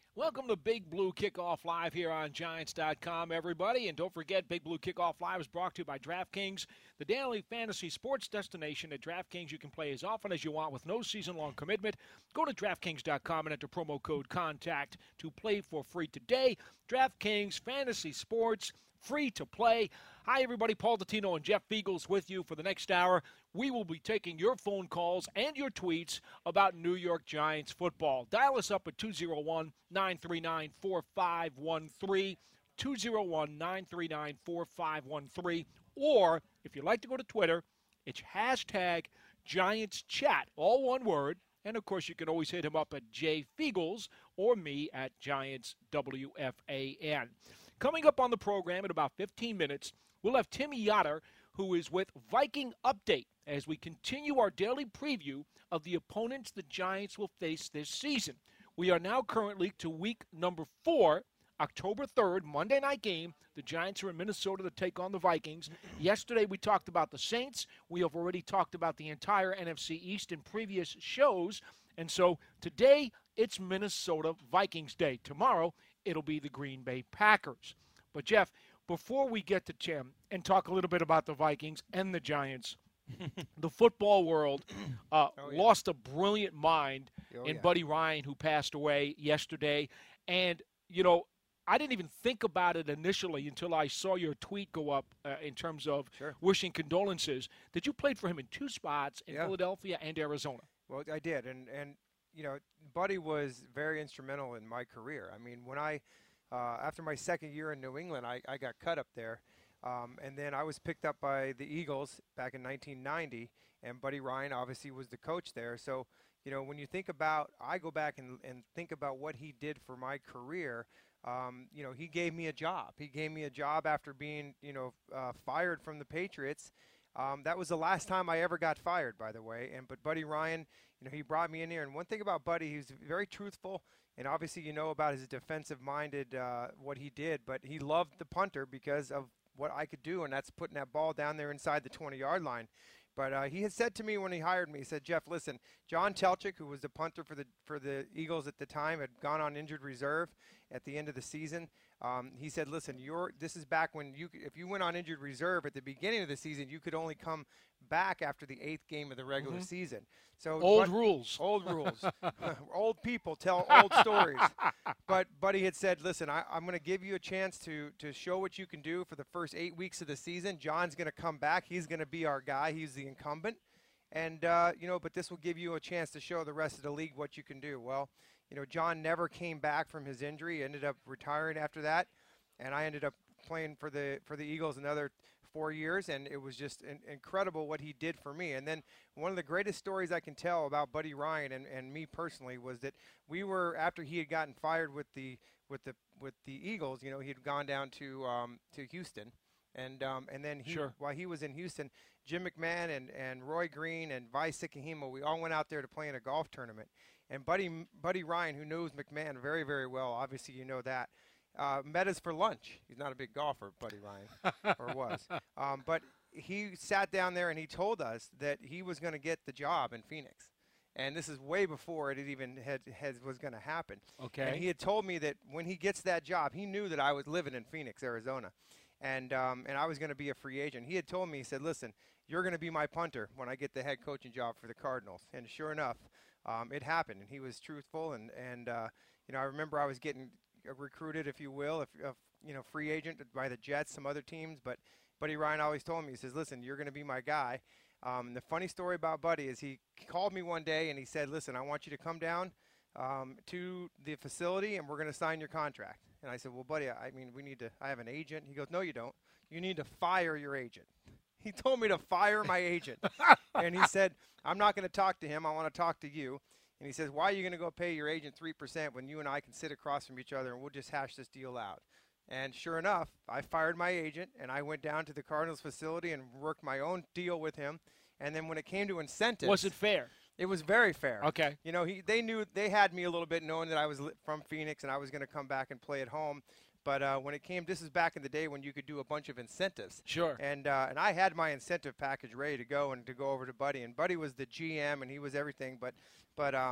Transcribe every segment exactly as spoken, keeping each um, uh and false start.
Welcome to Big Blue Kickoff Live here on Giants dot com, everybody. And don't forget, Big Blue Kickoff Live is brought to you by DraftKings, the daily fantasy sports destination. At DraftKings, you can play as often as you want with no season-long commitment. Go to DraftKings dot com and enter promo code CONTACT to play for free today. DraftKings Fantasy Sports, free to play. Hi, everybody. Paul Dottino and Jeff Beagles with you for the next hour. We will be taking your phone calls and your tweets about New York Giants football. Dial us up at two oh one, nine three nine, four five one three, two oh one, nine three nine, four five one three. Or, if you'd like to go to Twitter, it's hashtag Giants Chat, all one word. And, of course, you can always hit him up at J Feagles or me at Giants W F A N. Coming up on the program in about fifteen minutes, we'll have Tim Yoder, who is with Viking Update, as we continue our daily preview of the opponents the Giants will face this season. We are now currently to week number four, October third, Monday night game. The Giants are in Minnesota to take on the Vikings. Yesterday we talked about the Saints. We have already talked about the entire N F C East in previous shows. And so today it's Minnesota Vikings Day. Tomorrow it'll be the Green Bay Packers. But, Jeff, before we get to Tim and talk a little bit about the Vikings and the Giants, the football world uh, oh, yeah. lost a brilliant mind oh, in yeah. Buddy Ryan, who passed away yesterday. And, you know, I didn't even think about it initially until I saw your tweet go up uh, in terms of sure. wishing condolences. That you played for him in two spots in yeah. Philadelphia and Arizona. Well, I did. And, and, you know, Buddy was very instrumental in my career. I mean, when I uh, – after my second year in New England, I, I got cut up there. Um, and then I was picked up by the Eagles back in nineteen ninety, and Buddy Ryan obviously was the coach there. So, you know, when you think about – I go back and, and think about what he did for my career, um, you know, he gave me a job. He gave me a job after being, you know, uh, fired from the Patriots. Um, that was the last time I ever got fired, by the way. And But Buddy Ryan, you know, he brought me in here. And one thing about Buddy, he was very truthful. And obviously you know about his defensive-minded, uh, what he did. But he loved the punter because of what I could do, and that's putting that ball down there inside the twenty-yard line. But uh, he had said to me when he hired me, he said, Jeff, listen, John Telchik, who was the punter for the for the Eagles at the time, had gone on injured reserve at the end of the season. Um, he said, listen, you're, this is back when you, if you went on injured reserve at the beginning of the season, you could only come back after the eighth game of the regular mm-hmm. season. So Old but, rules. Old rules. Old people tell old stories. But Buddy had said, listen, I, I'm going to give you a chance to, to show what you can do for the first eight weeks of the season. John's going to come back. He's going to be our guy. He's the incumbent. And, uh, you know, but this will give you a chance to show the rest of the league what you can do. Well, you know, John never came back from his injury, ended up retiring after that, and I ended up playing for the for the Eagles another four years, and it was just in, incredible what he did for me. And then one of the greatest stories I can tell about Buddy Ryan and, and me personally was that we were, after he had gotten fired with the with the with the Eagles, you know, he had gone down to um, to Houston. And um, and then he, sure. while he was in Houston, Jim McMahon and, and Roy Green and Vi Sikahema, we all went out there to play in a golf tournament. And Buddy Buddy Ryan, who knows McMahon very, very well, obviously you know that, uh, met us for lunch. He's not a big golfer, Buddy Ryan, or was. Um, but he sat down there and he told us that he was going to get the job in Phoenix. And this is way before it even had, had was going to happen. Okay. And he had told me that when he gets that job, he knew that I was living in Phoenix, Arizona. And um, and I was going to be a free agent. He had told me, he said, listen, you're going to be my punter when I get the head coaching job for the Cardinals. And sure enough, um, it happened. And he was truthful. And, and uh, you know, I remember I was getting recruited, if you will, if, if you know, free agent by the Jets, some other teams. But Buddy Ryan always told me, he says, listen, you're going to be my guy. Um, the funny story about Buddy is he called me one day and he said, listen, I want you to come down um, to the facility and we're going to sign your contract. And I said, well, buddy, I mean, we need to – I have an agent. He goes, no, you don't. You need to fire your agent. He told me to fire my agent. And he said, I'm not going to talk to him. I want to talk to you. And he says, why are you going to go pay your agent three percent when you and I can sit across from each other and we'll just hash this deal out? And sure enough, I fired my agent, and I went down to the Cardinals facility and worked my own deal with him. And then when it came to incentives – Was it fair? It was very fair. Okay. You know, he they knew they had me a little bit, knowing that I was from Phoenix and I was going to come back and play at home. But uh, when it came, this is back in the day when you could do a bunch of incentives. Sure. And uh, and I had my incentive package ready to go and to go over to Buddy. And Buddy was the G M and he was everything. But but um,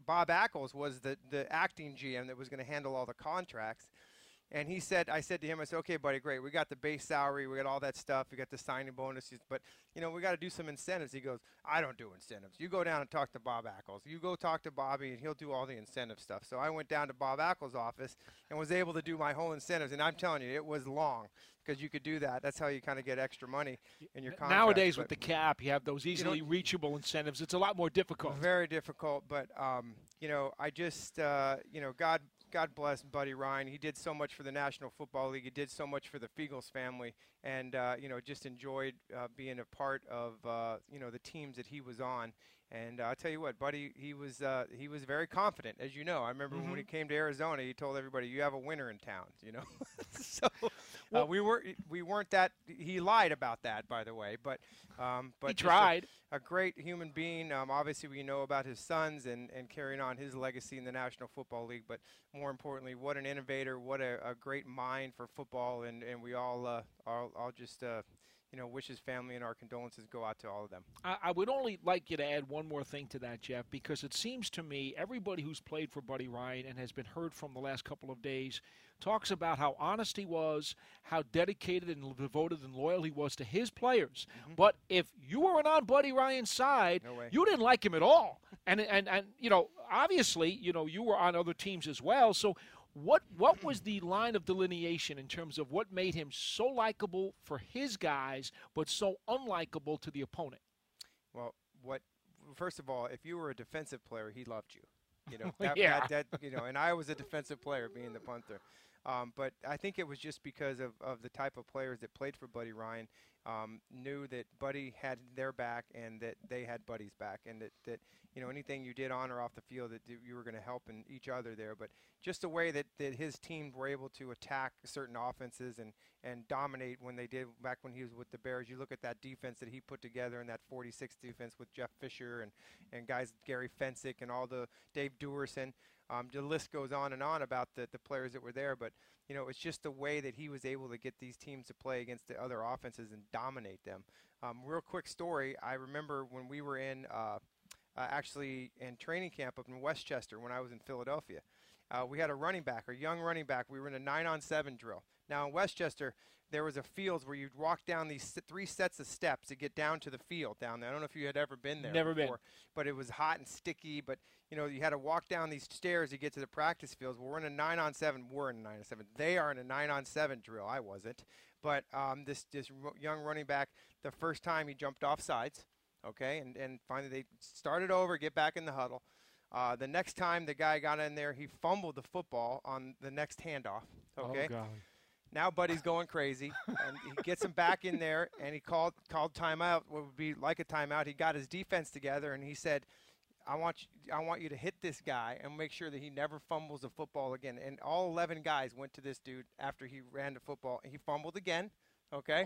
Bob Ackles was the, the acting G M that was going to handle all the contracts. And he said, I said to him, I said, okay, buddy, great. We got the base salary. We got all that stuff. We got the signing bonuses. But, you know, we got to do some incentives. He goes, I don't do incentives. You go down and talk to Bob Ackles. You go talk to Bobby, and he'll do all the incentive stuff. So I went down to Bob Ackles' office and was able to do my whole incentives. And I'm telling you, it was long because you could do that. That's how you kind of get extra money in your contract. Nowadays, but with the cap, you have those easily you know, reachable incentives. It's a lot more difficult. Very difficult. But, um, you know, I just, uh, you know, God – God bless Buddy Ryan. He did so much for the National Football League. He did so much for the Fiegels family, and uh, you know, just enjoyed uh, being a part of uh, you know the teams that he was on. And uh, I'll tell you what, Buddy, he was uh, he was very confident, as you know. I remember mm-hmm. when he came to Arizona, he told everybody, "You have a winner in town." You know, so uh, we weren't we weren't that. He lied about that, by the way, but um, but he tried. A, a great human being. Um, obviously, we know about his sons and and carrying on his legacy in the National Football League, but more importantly, what an innovator, what a, a great mind for football, and and we all uh, all, all just. Uh, You know, wish his family and our condolences go out to all of them. I, I would only like you to add one more thing to that, Jeff, because it seems to me everybody who's played for Buddy Ryan and has been heard from the last couple of days talks about how honest he was, how dedicated and devoted and loyal he was to his players. Mm-hmm. But if you weren't on Buddy Ryan's side, no way. You didn't like him at all. and, and, and, you know, obviously, you know, you were on other teams as well. So What what was the line of delineation in terms of what made him so likable for his guys but so unlikable to the opponent? Well, what first of all, if you were a defensive player, he loved you. You know, that, yeah. that, that, you know, and I was a defensive player being the punter. Um, but I think it was just because of, of the type of players that played for Buddy Ryan, um, knew that Buddy had their back and that they had Buddy's back, and that, that you know, anything you did on or off the field, that you were going to help in each other there. But just the way that, that his team were able to attack certain offenses and, and dominate when they did back when he was with the Bears. You look at that defense that he put together in that forty-six defense with Jeff Fisher and, and guys Gary Fensick and all the Dave Duerson. Um, the list goes on and on about the, the players that were there, but you know, it's just the way that he was able to get these teams to play against the other offenses and dominate them. Um, real quick story, I remember when we were in uh, uh, actually in training camp up in Westchester when I was in Philadelphia. Uh, we had a running back, a young running back. We were in a nine-on-seven drill. Now in Westchester, there was a field where you'd walk down these three sets of steps to get down to the field down there. I don't know if you had ever been there Never before, been. But it was hot and sticky. But, you know, you had to walk down these stairs to get to the practice fields. Well, we're in a nine-on-seven. We're in a nine-on-seven. They are in a nine-on-seven drill. I wasn't. But um, this, this young running back, the first time he jumped off sides, okay, and, and finally they started over, get back in the huddle. Uh, the next time the guy got in there, he fumbled the football on the next handoff, okay? Oh, God. Now Buddy's going crazy, and he gets him back in there, and he called called timeout, what would be like a timeout. He got his defense together, and he said, I want you, I want you to hit this guy and make sure that he never fumbles the football again. And all eleven guys went to this dude after he ran the football, and he fumbled again, okay?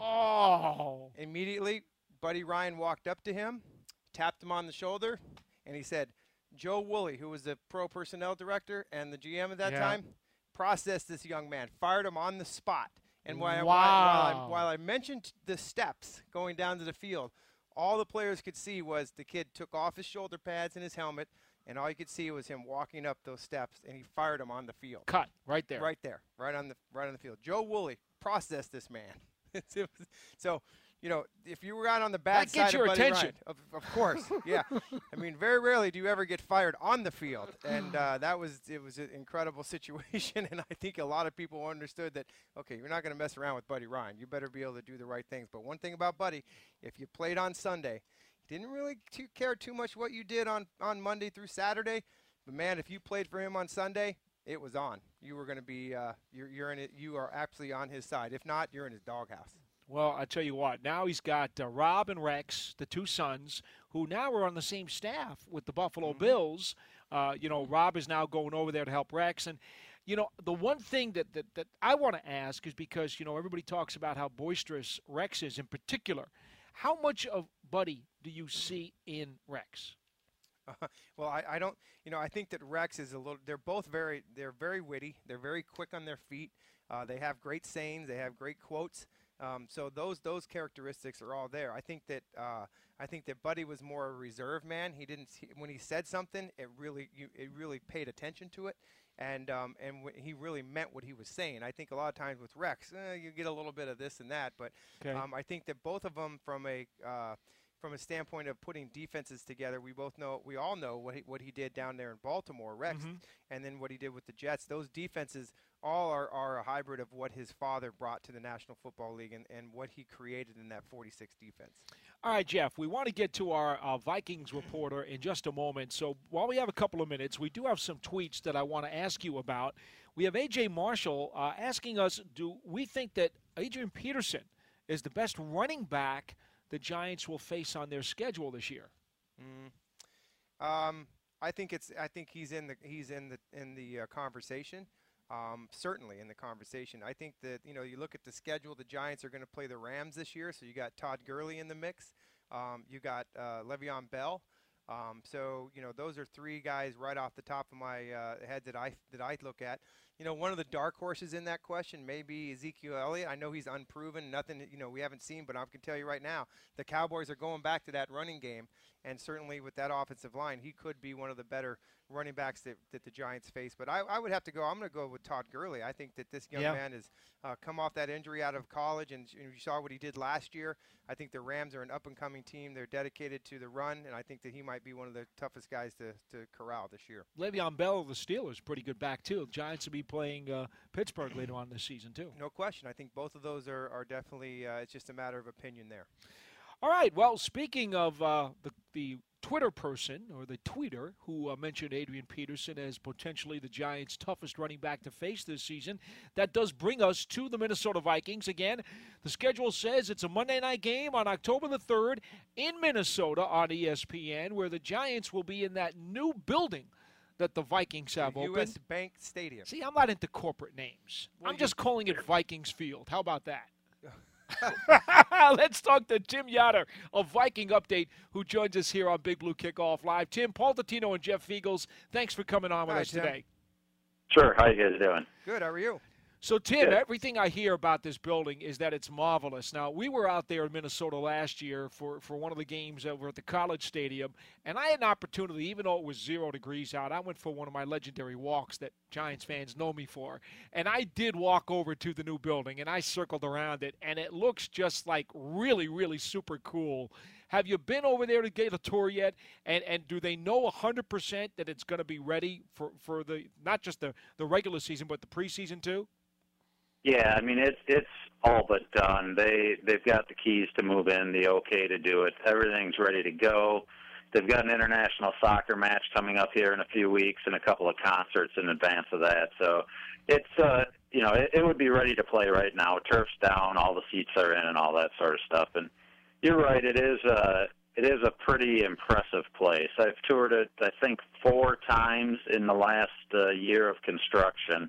Oh. Immediately, Buddy Ryan walked up to him, tapped him on the shoulder, and he said, Joe Woolley, who was the pro personnel director and the G M at that yeah. time, processed this young man, fired him on the spot. And while, I, wow. while, I, while I mentioned the steps going down to the field, all the players could see was the kid took off his shoulder pads and his helmet, and all you could see was him walking up those steps, and he fired him on the field. Cut right there. Right there, right on the right on the field. Joe Woolley processed this man. So, you know, if you were out on the bad that gets side your of Buddy attention. Ryan, of, of course, yeah. I mean, very rarely do you ever get fired on the field, and uh, that was it was an incredible situation. And I think a lot of people understood that. Okay, you're not going to mess around with Buddy Ryan. You better be able to do the right things. But one thing about Buddy, if you played on Sunday, he didn't really too care too much what you did on on Monday through Saturday. But man, if you played for him on Sunday, it was on. You were going to be uh, you're you're in it. You are absolutely on his side. If not, you're in his doghouse. Well, I tell you what, now he's got uh, Rob and Rex, the two sons, who now are on the same staff with the Buffalo mm-hmm. Bills. Uh, you know, Rob is now going over there to help Rex. And, you know, the one thing that, that, that I want to ask is because, you know, everybody talks about how boisterous Rex is in particular. How much of Buddy do you see in Rex? Uh, well, I, I don't, you know, I think that Rex is a little, they're both very, they're very witty. They're very quick on their feet. Uh, they have great sayings. They have great quotes. Um, so those those characteristics are all there. I think that uh, I think that Buddy was more a reserve man. He didn't he, when he said something, it really you, it really paid attention to it, and um, and w- he really meant what he was saying. I think a lot of times with Rex, eh, you get a little bit of this and that, but okay. um, I think that both of them from a uh, from a standpoint of putting defenses together, we both know, we all know what he, what he did down there in Baltimore, Rex, mm-hmm. and then what he did with the Jets. Those defenses all are, are a hybrid of what his father brought to the National Football League and, and what he created in that forty-six defense. All right, Jeff, we want to get to our uh, Vikings reporter in just a moment. So while we have a couple of minutes, we do have some tweets that I want to ask you about. We have A J Marshall uh, asking us, do we think that Adrian Peterson is the best running back the Giants will face on their schedule this year? Mm. Um, I think it's. I think he's in the. He's in the in the uh, conversation. Um, certainly in the conversation. I think that you know you look at the schedule. The Giants are going to play the Rams this year, so you got Todd Gurley in the mix. Um, you got uh, Le'Veon Bell. Um, so you know those are three guys right off the top of my uh, head that I that I look at. You know, one of the dark horses in that question may be Ezekiel Elliott. I know he's unproven, nothing, you know, we haven't seen, but I can tell you right now, the Cowboys are going back to that running game, and certainly with that offensive line, he could be one of the better running backs that, that the Giants face. But I, I would have to go, I'm going to go with Todd Gurley. I think that this young yeah. man has uh, come off that injury out of college, and you saw what he did last year. I think the Rams are an up-and-coming team. They're dedicated to the run, and I think that he might be one of the toughest guys to, to corral this year. Le'Veon Bell of the Steelers, pretty good back, too. The Giants will be playing uh, Pittsburgh later on this season, too. No question. I think both of those are, are definitely uh, – it's just a matter of opinion there. All right. Well, speaking of uh, the, the Twitter person or the tweeter who uh, mentioned Adrian Peterson as potentially the Giants' toughest running back to face this season, that does bring us to the Minnesota Vikings. Again, the schedule says it's a Monday night game on October the third in Minnesota on E S P N, where the Giants will be in that new building that the Vikings have the opened. U S Bank Stadium. See, I'm not into corporate names. Well, I'm just calling it Vikings Field. How about that? Let's talk to Tim Yoder of Viking Update, who joins us here on Big Blue Kickoff Live. Tim, Paul Dottino and Jeff Fiegels, thanks for coming on with Hi, us Tim. today. Sure. How you guys doing? Good. How are you? So, Tim, Good. Everything I hear about this building is that it's marvelous. Now, we were out there in Minnesota last year for, for one of the games over at the College Stadium, and I had an opportunity, even though it was zero degrees out, I went for one of my legendary walks that Giants fans know me for, and I did walk over to the new building, and I circled around it, and it looks just like really, really super cool. Have you been over there to get a tour yet? And and do they know one hundred percent that it's going to be ready for, for the not just the, the regular season, but the preseason too? Yeah, I mean it's it's all but done. They they've got the keys to move in, the okay to do it. Everything's ready to go. They've got an international soccer match coming up here in a few weeks, and a couple of concerts in advance of that. So it's uh you know it, it would be ready to play right now. Turf's down, all the seats are in, and all that sort of stuff. And you're right, it is uh it is a pretty impressive place. I've toured it I think four times in the last uh, year of construction.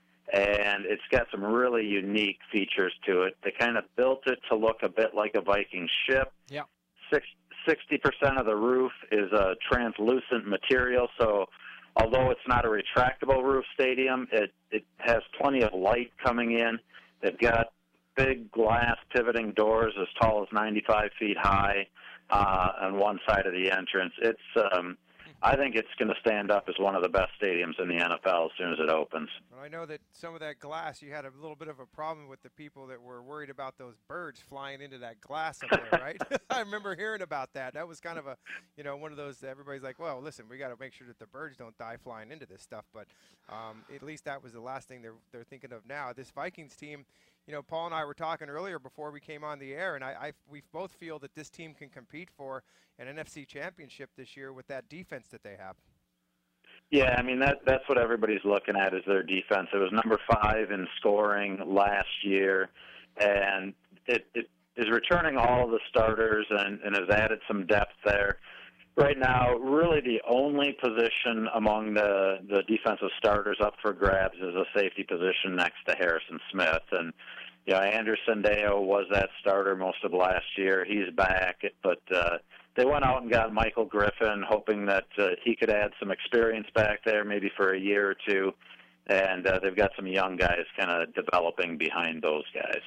And it's got some really unique features to it. They kind of built it to look a bit like a Viking ship. Yeah. Six, sixty percent of the roof is a translucent material, so although it's not a retractable roof stadium, it, it has plenty of light coming in. They've got big glass pivoting doors as tall as ninety-five feet high uh, on one side of the entrance. It's um, I think it's going to stand up as one of the best stadiums in the N F L as soon as it opens. Well, I know that some of that glass, you had a little bit of a problem with the people that were worried about those birds flying into that glass up there, right? I remember hearing about that. That was kind of a, you know, one of those, everybody's like, well, listen, we got to make sure that the birds don't die flying into this stuff. But um, at least that was the last thing they're, they're thinking of now. This Vikings team, you know, Paul and I were talking earlier before we came on the air, and I, I we both feel that this team can compete for an N F C championship this year with that defense that they have. Yeah, I mean, that that's what everybody's looking at is their defense. It was number five in scoring last year, and it, it is returning all of the starters and, and has added some depth there. Right now, really the only position among the, the defensive starters up for grabs is a safety position next to Harrison Smith. And, you know, Andrew Sendeo was that starter most of last year. He's back, but uh, they went out and got Michael Griffin, hoping that uh, he could add some experience back there, maybe for a year or two. And uh, they've got some young guys kind of developing behind those guys.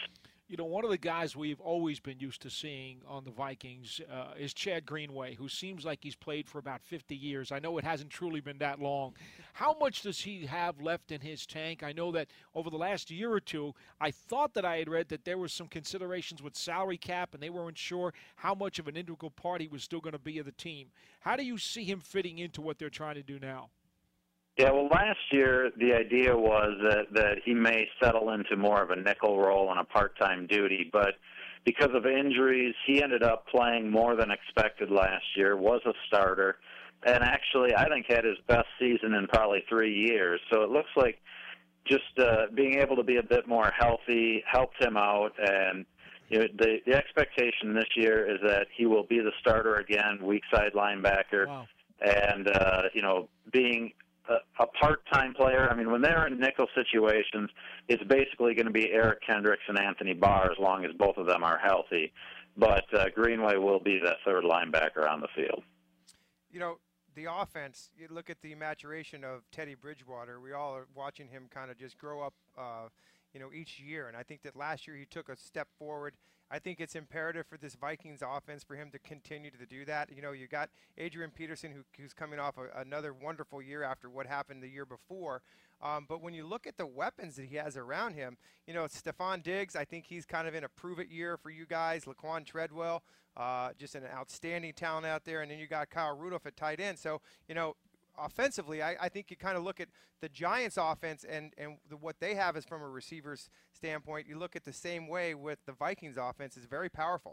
You know, one of the guys we've always been used to seeing on the Vikings uh, is Chad Greenway, who seems like he's played for about fifty years. I know it hasn't truly been that long. How much does he have left in his tank? I know that over the last year or two, I thought that I had read that there was some considerations with salary cap, and they weren't sure how much of an integral part he was still going to be of the team. How do you see him fitting into what they're trying to do now? Yeah, well, last year the idea was that, that he may settle into more of a nickel role on a part-time duty, but because of injuries, he ended up playing more than expected last year, was a starter, and actually I think had his best season in probably three years. So it looks like just uh, being able to be a bit more healthy helped him out, and you know, the, the expectation this year is that he will be the starter again, weak side linebacker, Wow. and uh, you know, being a part-time player. I mean, when they're in nickel situations, it's basically going to be Eric Kendricks and Anthony Barr as long as both of them are healthy. But uh, Greenway will be that third linebacker on the field. You know, the offense, you look at the maturation of Teddy Bridgewater. We all are watching him kind of just grow up, uh, you know, each year. And I think that last year he took a step forward. I think it's imperative for this Vikings offense for him to continue to do that. You know, you got Adrian Peterson, who, who's coming off a, another wonderful year after what happened the year before. Um, but when you look at the weapons that he has around him, you know, Stephon Diggs, I think he's kind of in a prove-it year for you guys. Laquan Treadwell, uh, just an outstanding talent out there. And then you got Kyle Rudolph at tight end. So, you know, offensively, I, I think you kind of look at the Giants' offense and, and the, what they have is from a receiver's standpoint. You look at the same way with the Vikings' offense. It's very powerful.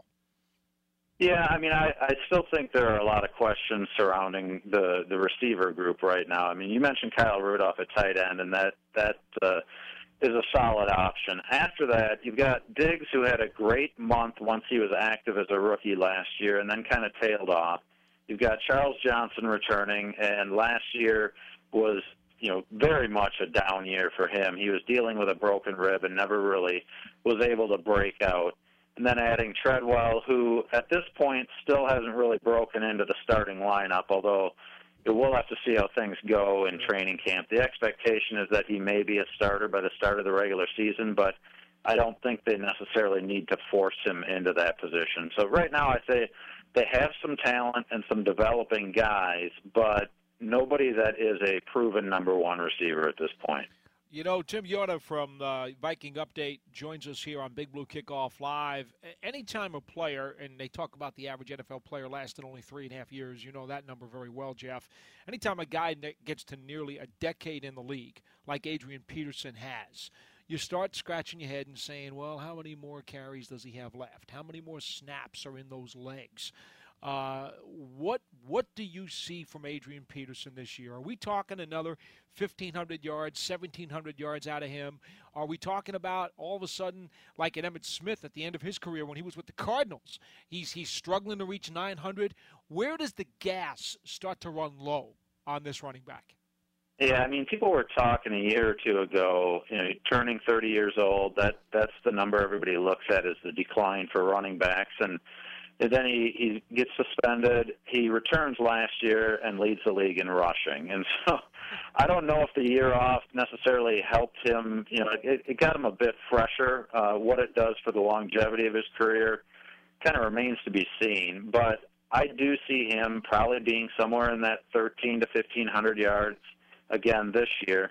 Yeah, I mean, I, I still think there are a lot of questions surrounding the, the receiver group right now. I mean, you mentioned Kyle Rudolph at tight end, and that, that uh, is a solid option. After that, you've got Diggs, who had a great month once he was active as a rookie last year and then kind of tailed off. You've got Charles Johnson returning, and last year was, you know, very much a down year for him. He was dealing with a broken rib and never really was able to break out. And then adding Treadwell, who at this point still hasn't really broken into the starting lineup, although we'll have to see how things go in training camp. The expectation is that he may be a starter by the start of the regular season, but I don't think they necessarily need to force him into that position. So right now I say they have some talent and some developing guys, but nobody that is a proven number one receiver at this point. You know, Tim Yoda from uh, Viking Update joins us here on Big Blue Kickoff Live. Anytime a player, and they talk about the average N F L player lasted only three and a half years, you know that number very well, Jeff. Anytime a guy gets to nearly a decade in the league, like Adrian Peterson has, you start scratching your head and saying, well, how many more carries does he have left? How many more snaps are in those legs? Uh, what what do you see from Adrian Peterson this year? Are we talking another fifteen hundred yards, seventeen hundred yards out of him? Are we talking about all of a sudden, like an Emmitt Smith at the end of his career when he was with the Cardinals, he's he's struggling to reach nine hundred? Where does the gas start to run low on this running back? Yeah, I mean, people were talking a year or two ago, you know, turning thirty years old, that that's the number everybody looks at as the decline for running backs. And And then he, he gets suspended. He returns last year and leads the league in rushing. And so I don't know if the year off necessarily helped him. You know, it, it got him a bit fresher. Uh, what it does for the longevity of his career kind of remains to be seen. But I do see him probably being somewhere in that thirteen to fifteen hundred yards again this year.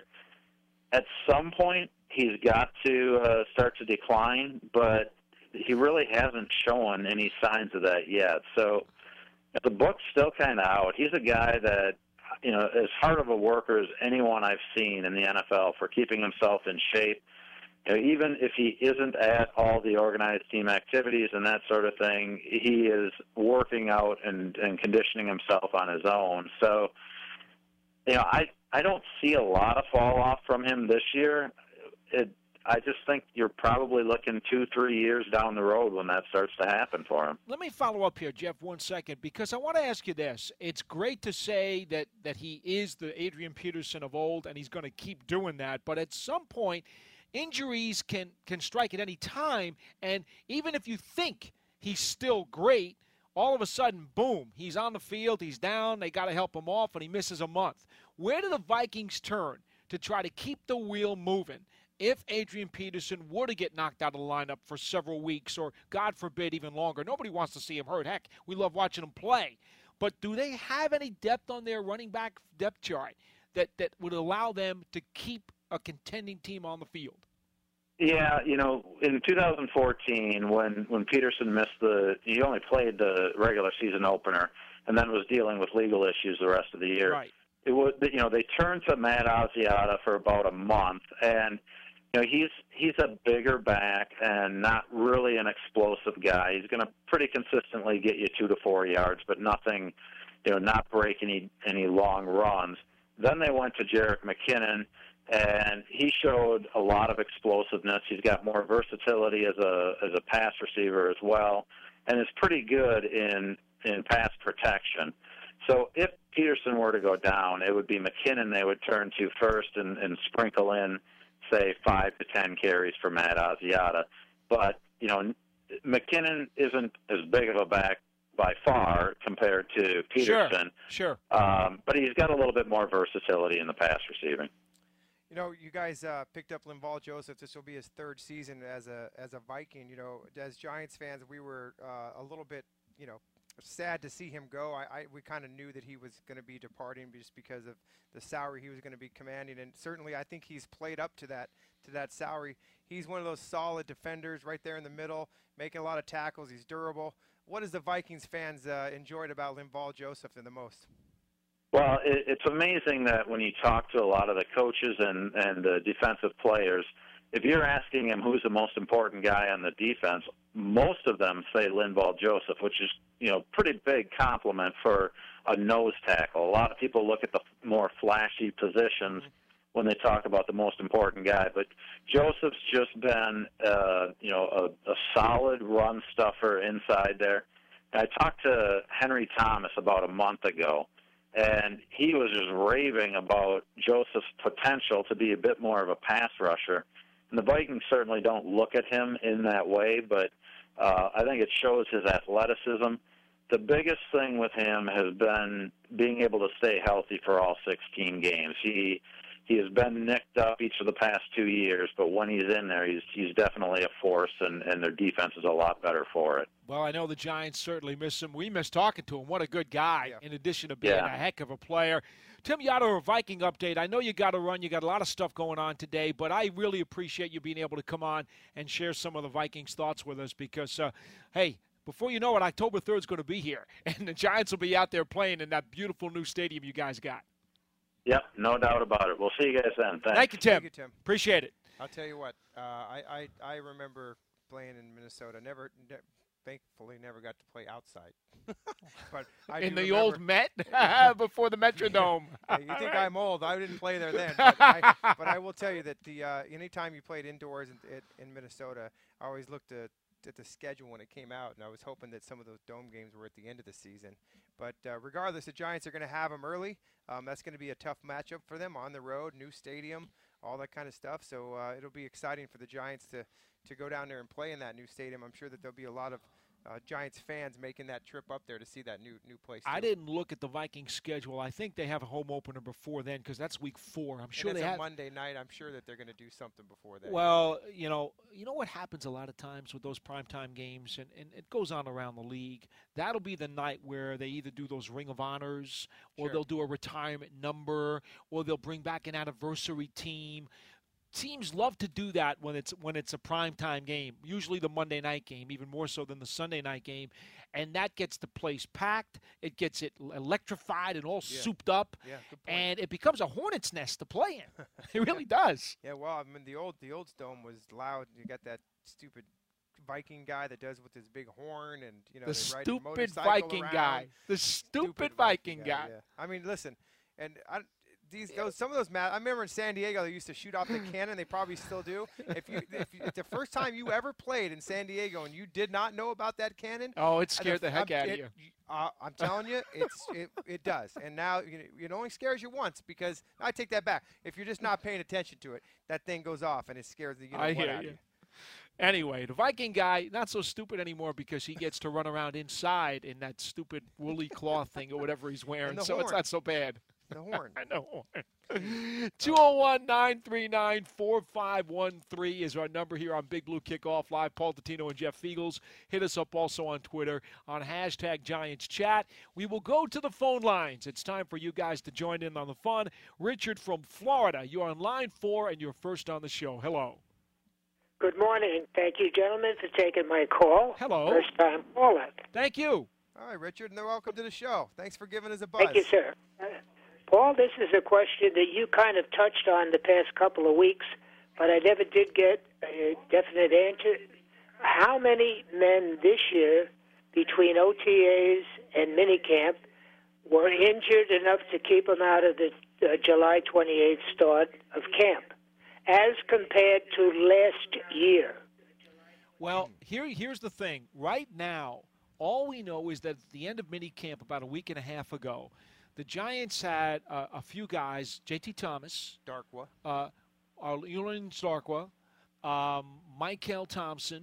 At some point, he's got to uh, start to decline, but he really hasn't shown any signs of that yet. So the book's still kind of out. He's a guy that, you know, as hard of a worker as anyone I've seen in the N F L for keeping himself in shape. You know, even if he isn't at all the organized team activities and that sort of thing, he is working out and, and conditioning himself on his own. So, you know, I, I don't see a lot of fall off from him this year. It, I just think you're probably looking two, three years down the road when that starts to happen for him. Let me follow up here, Jeff, one second, because I want to ask you this. It's great to say that, that he is the Adrian Peterson of old, and he's going to keep doing that. But at some point, injuries can, can strike at any time, and even if you think he's still great, all of a sudden, boom, he's on the field, he's down, they got to help him off, and he misses a month. Where do the Vikings turn to try to keep the wheel moving if Adrian Peterson were to get knocked out of the lineup for several weeks or, God forbid, even longer. Nobody wants to see him hurt. Heck, we love watching him play. But do they have any depth on their running back depth chart that, that would allow them to keep a contending team on the field? Yeah, you know, in two thousand fourteen, when, when Peterson missed the – he only played the regular season opener and then was dealing with legal issues the rest of the year. Right. It was, you know, they turned to Matt Asiata for about a month, and you know he's he's a bigger back and not really an explosive guy. He's going to pretty consistently get you two to four yards, but nothing, you know, not break any any long runs. Then they went to Jerick McKinnon, and he showed a lot of explosiveness. He's got more versatility as a as a pass receiver as well, and is pretty good in in pass protection. So if Peterson were to go down, it would be McKinnon they would turn to first and, and sprinkle in, say, five to ten carries for Matt Asiata. But, you know, McKinnon isn't as big of a back by far compared to Peterson. Sure, sure. Um, but he's got a little bit more versatility in the pass receiving. You know, you guys uh, picked up Linval Joseph. This will be his third season as a as a Viking. You know, as Giants fans, we were uh, a little bit, you know, sad to see him go. I, I we kind of knew that he was going to be departing just because of the salary he was going to be commanding, and certainly I think he's played up to that to that salary. He's one of those solid defenders right there in the middle, making a lot of tackles. He's durable. What has the Vikings fans uh, enjoyed about Linval Joseph the most? Well, it, it's amazing that when you talk to a lot of the coaches and and the defensive players, if you're asking him who's the most important guy on the defense, most of them say Linval Joseph, which is, you know, pretty big compliment for a nose tackle. A lot of people look at the more flashy positions when they talk about the most important guy, but Joseph's just been, uh, you know, a, a solid run stuffer inside there. I talked to Henry Thomas about a month ago, and he was just raving about Joseph's potential to be a bit more of a pass rusher. And the Vikings certainly don't look at him in that way, but uh, I think it shows his athleticism. The biggest thing with him has been being able to stay healthy for all sixteen games. He he has been nicked up each of the past two years, but when he's in there, he's he's definitely a force, and, and their defense is a lot better for it. Well, I know the Giants certainly miss him. We miss talking to him. What a good guy, Yeah. in addition to being Yeah. a heck of a player. Tim Yaddo, a Viking update. I know you got to run. You got a lot of stuff going on today, but I really appreciate you being able to come on and share some of the Vikings' thoughts with us because, uh, hey, before you know it, October third is going to be here, and the Giants will be out there playing in that beautiful new stadium you guys got. Yep, no doubt about it. We'll see you guys then. Thanks. Thank you, Tim. Thank you, Tim. Appreciate it. I'll tell you what, uh, I, I I remember playing in Minnesota. Never, ne- thankfully, never got to play outside. but I In do the remember, old Met before the Metrodome. Uh, you think I'm old? I didn't play there then. But I, but I will tell you that the uh, anytime you played indoors in, in Minnesota, I always looked at, at the schedule when it came out, and I was hoping that some of those dome games were at the end of the season. But uh, regardless, the Giants are going to have them early. Um, that's going to be a tough matchup for them on the road, new stadium, all that kind of stuff. So uh, it'll be exciting for the Giants to, to go down there and play in that new stadium. I'm sure that there'll be a lot of uh, Giants fans making that trip up there to see that new new place. I too. didn't look at the Vikings schedule. I think they have a home opener before then because that's week four. I'm sure and they it's a have. Monday night. I'm sure that they're going to do something before that. Well, you know, you know what happens a lot of times with those primetime games, and, and it goes on around the league. That'll be the night where they either do those Ring of Honors, or Sure. they'll do a retirement number, or they'll bring back an anniversary team. Teams love to do that when it's when it's a primetime game, usually the Monday night game, even more so than the Sunday night game, and that gets the place packed. It gets it electrified and all Yeah. souped up, Yeah, good point. and it becomes a hornet's nest to play in. It really does. Yeah, well, I mean, the old the old Dome was loud. You got that stupid Viking guy that does with his big horn, and you know, The they ride a stupid motorcycle Viking around. guy. The stupid, Viking guy. Yeah. I mean, listen, and I, these those some of those ma- I remember in San Diego they used to shoot off the cannon. They probably still do. If you if, you, if the first time you ever played in San Diego and you did not know about that cannon, Oh, it uh, scared the f- heck I'm- out of it- you. Uh, I'm telling you, it's it, it does. And now you know, it only scares you once because I take that back. If you're just not paying attention to it, that thing goes off and it scares the you know I what hear out of you. you. Anyway, the Viking guy, not so stupid anymore because he gets to run around inside in that stupid woolly cloth thing or whatever he's wearing, the so it's horn. not so bad. The horn. I know. two oh one, nine three nine, four five one three is our number here on Big Blue Kickoff Live. Paul Dottino and Jeff Feagles. Hit us up also on Twitter on hashtag Giants Chat. We will go to the phone lines. It's time for you guys to join in on the fun. Richard from Florida, you're on line four and you're first on the show. Hello. Good morning. Thank you, gentlemen, for taking my call. Hello. First time caller. Thank you. All right, Richard, and welcome to the show. Thanks for giving us a buzz. Thank you, sir. Uh, Paul, this is a question that you kind of touched on the past couple of weeks, but I never did get a definite answer. How many men this year, between O T As and minicamp, were injured enough to keep them out of the uh, July twenty-eighth start of camp, as compared to last year? Well, here, here's the thing. Right now, all we know is that at the end of minicamp about a week and a half ago, the Giants had uh, a few guys, J T Thomas, Darkwa, uh, Julian Darkwa, um, Michael Thompson,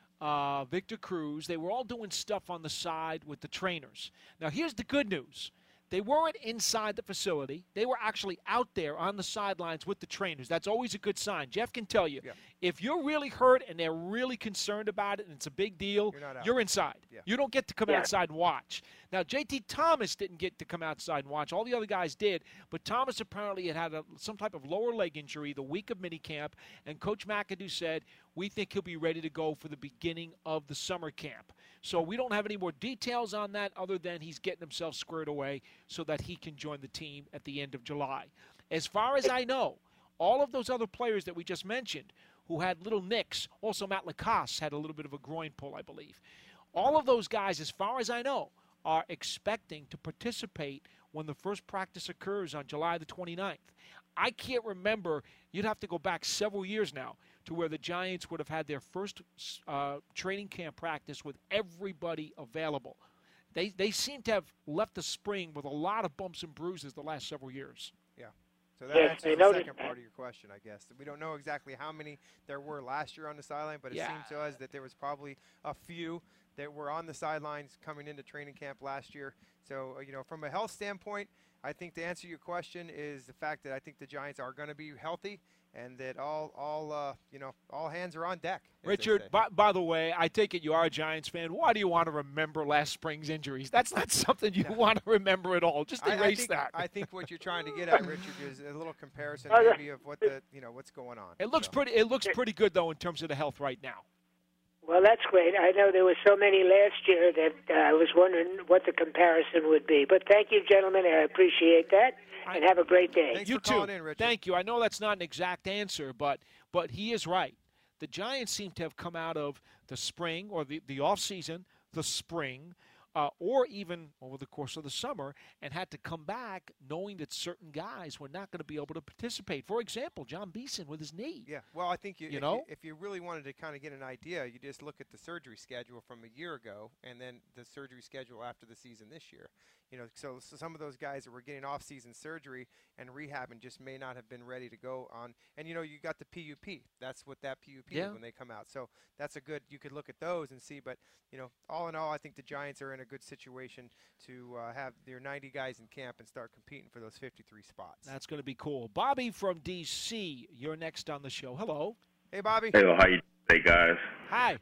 uh, Victor Cruz. They were all doing stuff on the side with the trainers. Now, here's the good news. They weren't inside the facility. They were actually out there on the sidelines with the trainers. That's always a good sign. Jeff can tell you, yeah. if you're really hurt and they're really concerned about it and it's a big deal, you're, not out. you're inside. Yeah. You don't get to come yeah. outside and watch. Now, J T Thomas didn't get to come outside and watch. All the other guys did, but Thomas apparently had had a, some type of lower leg injury the week of minicamp, and Coach McAdoo said, we think he'll be ready to go for the beginning of the summer camp. So we don't have any more details on that other than he's getting himself squared away so that he can join the team at the end of July. As far as I know, all of those other players that we just mentioned who had little nicks, also Matt Lacoste had a little bit of a groin pull, I believe. All of those guys, as far as I know, are expecting to participate when the first practice occurs on July the twenty-ninth. I can't remember, you'd have to go back several years now, to where the Giants would have had their first uh, training camp practice with everybody available. They they seem to have left the spring with a lot of bumps and bruises the last several years. Yeah. So that Yes, answers I the noticed second that. part of your question, I guess. We don't know exactly how many there were last year on the sideline, but it Yeah. seemed to us that there was probably a few that were on the sidelines coming into training camp last year. So, uh, you know, from a health standpoint, I think to answer your question is the fact that I think the Giants are going to be healthy and that all, all uh, you know, all hands are on deck. as they Richard, say. by, by the way, I take it you are a Giants fan. Why do you want to remember last spring's injuries? That's not something you Yeah. want to remember at all. Just I- erase I think, that. I think what you're trying to get at, Richard, is a little comparison Oh, yeah. maybe of what the, you know, what's going on. It looks So. pretty. It looks pretty good though in terms of the health right now. Well, that's great. I know there were so many last year that uh, I was wondering what the comparison would be. But thank you, gentlemen. I appreciate that. And have a great day. Thanks you for too. calling in, Richard. Thank you. I know that's not an exact answer, but but he is right. The Giants seem to have come out of the spring or the, the off season, the spring, uh, or even over the course of the summer, and had to come back knowing that certain guys were not going to be able to participate. For example, John Beeson with his knee. Yeah, well, I think you, You if, know? you, if you really wanted to kind of get an idea, you just look at the surgery schedule from a year ago, and then the surgery schedule after the season this year. You know, so, so some of those guys that were getting off-season surgery and rehabbing just may not have been ready to go on. And you know, you got the P U P. That's what that P U P Yeah. is when they come out. So that's a good. You could look at those and see. But you know, all in all, I think the Giants are in a good situation to uh, have their ninety guys in camp and start competing for those fifty-three spots. That's going to be cool. Bobby from D C, you're next on the show. Hello. Hey, Bobby. Hey, how you doing, guys? Hi.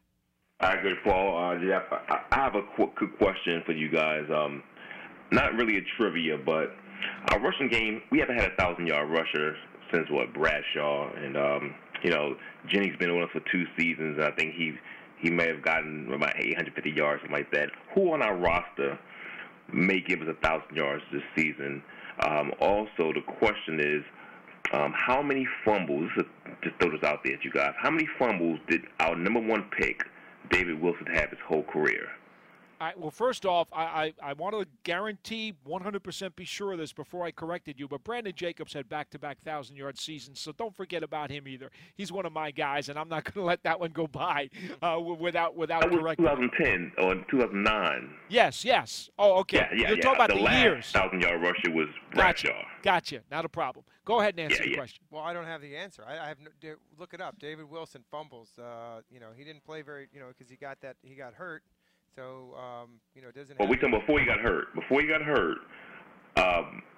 Hi, good, Paul. Uh, Jeff, I, I have a quick, quick question for you guys. Um, not really a trivia, but our rushing game, we haven't had a thousand-yard rusher since, what, Bradshaw. And, um, you know, Jenny's been with us for two seasons. And I think he he may have gotten about eight hundred fifty yards, something like that. Who on our roster may give us a thousand yards this season? Um, also, the question is, um, how many fumbles, just throw this out there at you guys, how many fumbles did our number one pick, David Wilson, have his whole career? All right, well, first off, I, I, I want to guarantee one hundred percent be sure of this before I corrected you, but Brandon Jacobs had back-to-back one thousand-yard seasons, so don't forget about him either. He's one of my guys, and I'm not going to let that one go by uh, without without That was correcting. twenty ten or two thousand nine. Yes, yes. Oh, okay. Yeah, yeah, You're yeah. talking about the, the, last years. thousand-yard rusher was Gotcha. Bradshaw. Gotcha. Not a problem. Go ahead and answer Yeah, the yeah. question. Well, I don't have the answer. I, I have no, da- look it up. David Wilson fumbles. Uh, you know, he didn't play very. You know, because he got that he got hurt. So um, you know, doesn't. But have we talking before he got hurt. Before he got hurt, um,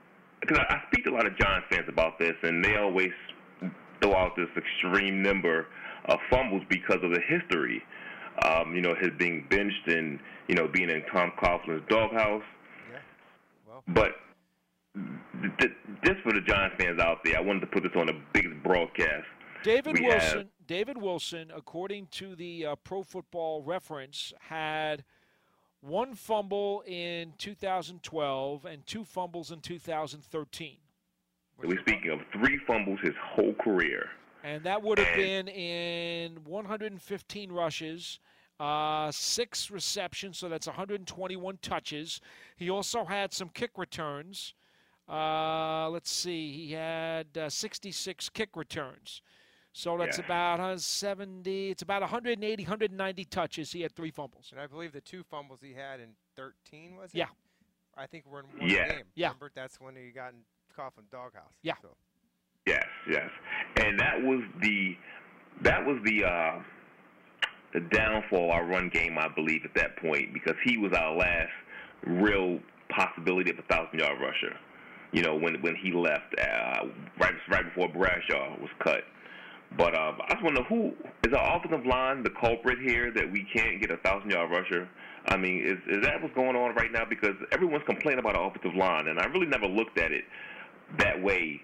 because I, I speak to a lot of Giants fans about this, and they always throw out this extreme number of fumbles because of the history. Um, you know, his being benched and, you know, being in Tom Coughlin's doghouse. Yeah. Well. But th- th- just for the Giants fans out there, I wanted to put this on the biggest broadcast. David we Wilson, have. David Wilson, according to the uh, Pro Football Reference, had one fumble in two thousand twelve and two fumbles in two thousand thirteen. We're speaking of three fumbles his whole career. And that would have been in one hundred fifteen rushes, uh, six receptions, so that's one hundred twenty-one touches. He also had some kick returns. Uh, let's see, he had uh, sixty-six kick returns. So that's yeah. about uh, seventy, it's about one hundred eighty, one hundred ninety touches. He had three fumbles. And I believe the two fumbles he had in thirteen, was it? Yeah. I think we're in one yeah. game. Yeah. Remember, that's when he got in Coughlin doghouse. Yeah. So. Yes, yes, and that was the that was the uh, the downfall of our run game, I believe, at that point, because he was our last real possibility of a thousand yard rusher. You know, when when he left, uh, right right before Bradshaw was cut. But uh, I just want to know, who is our offensive line the culprit here that we can't get a thousand yard rusher? I mean, is is that what's going on right now? Because everyone's complaining about our offensive line, and I really never looked at it that way.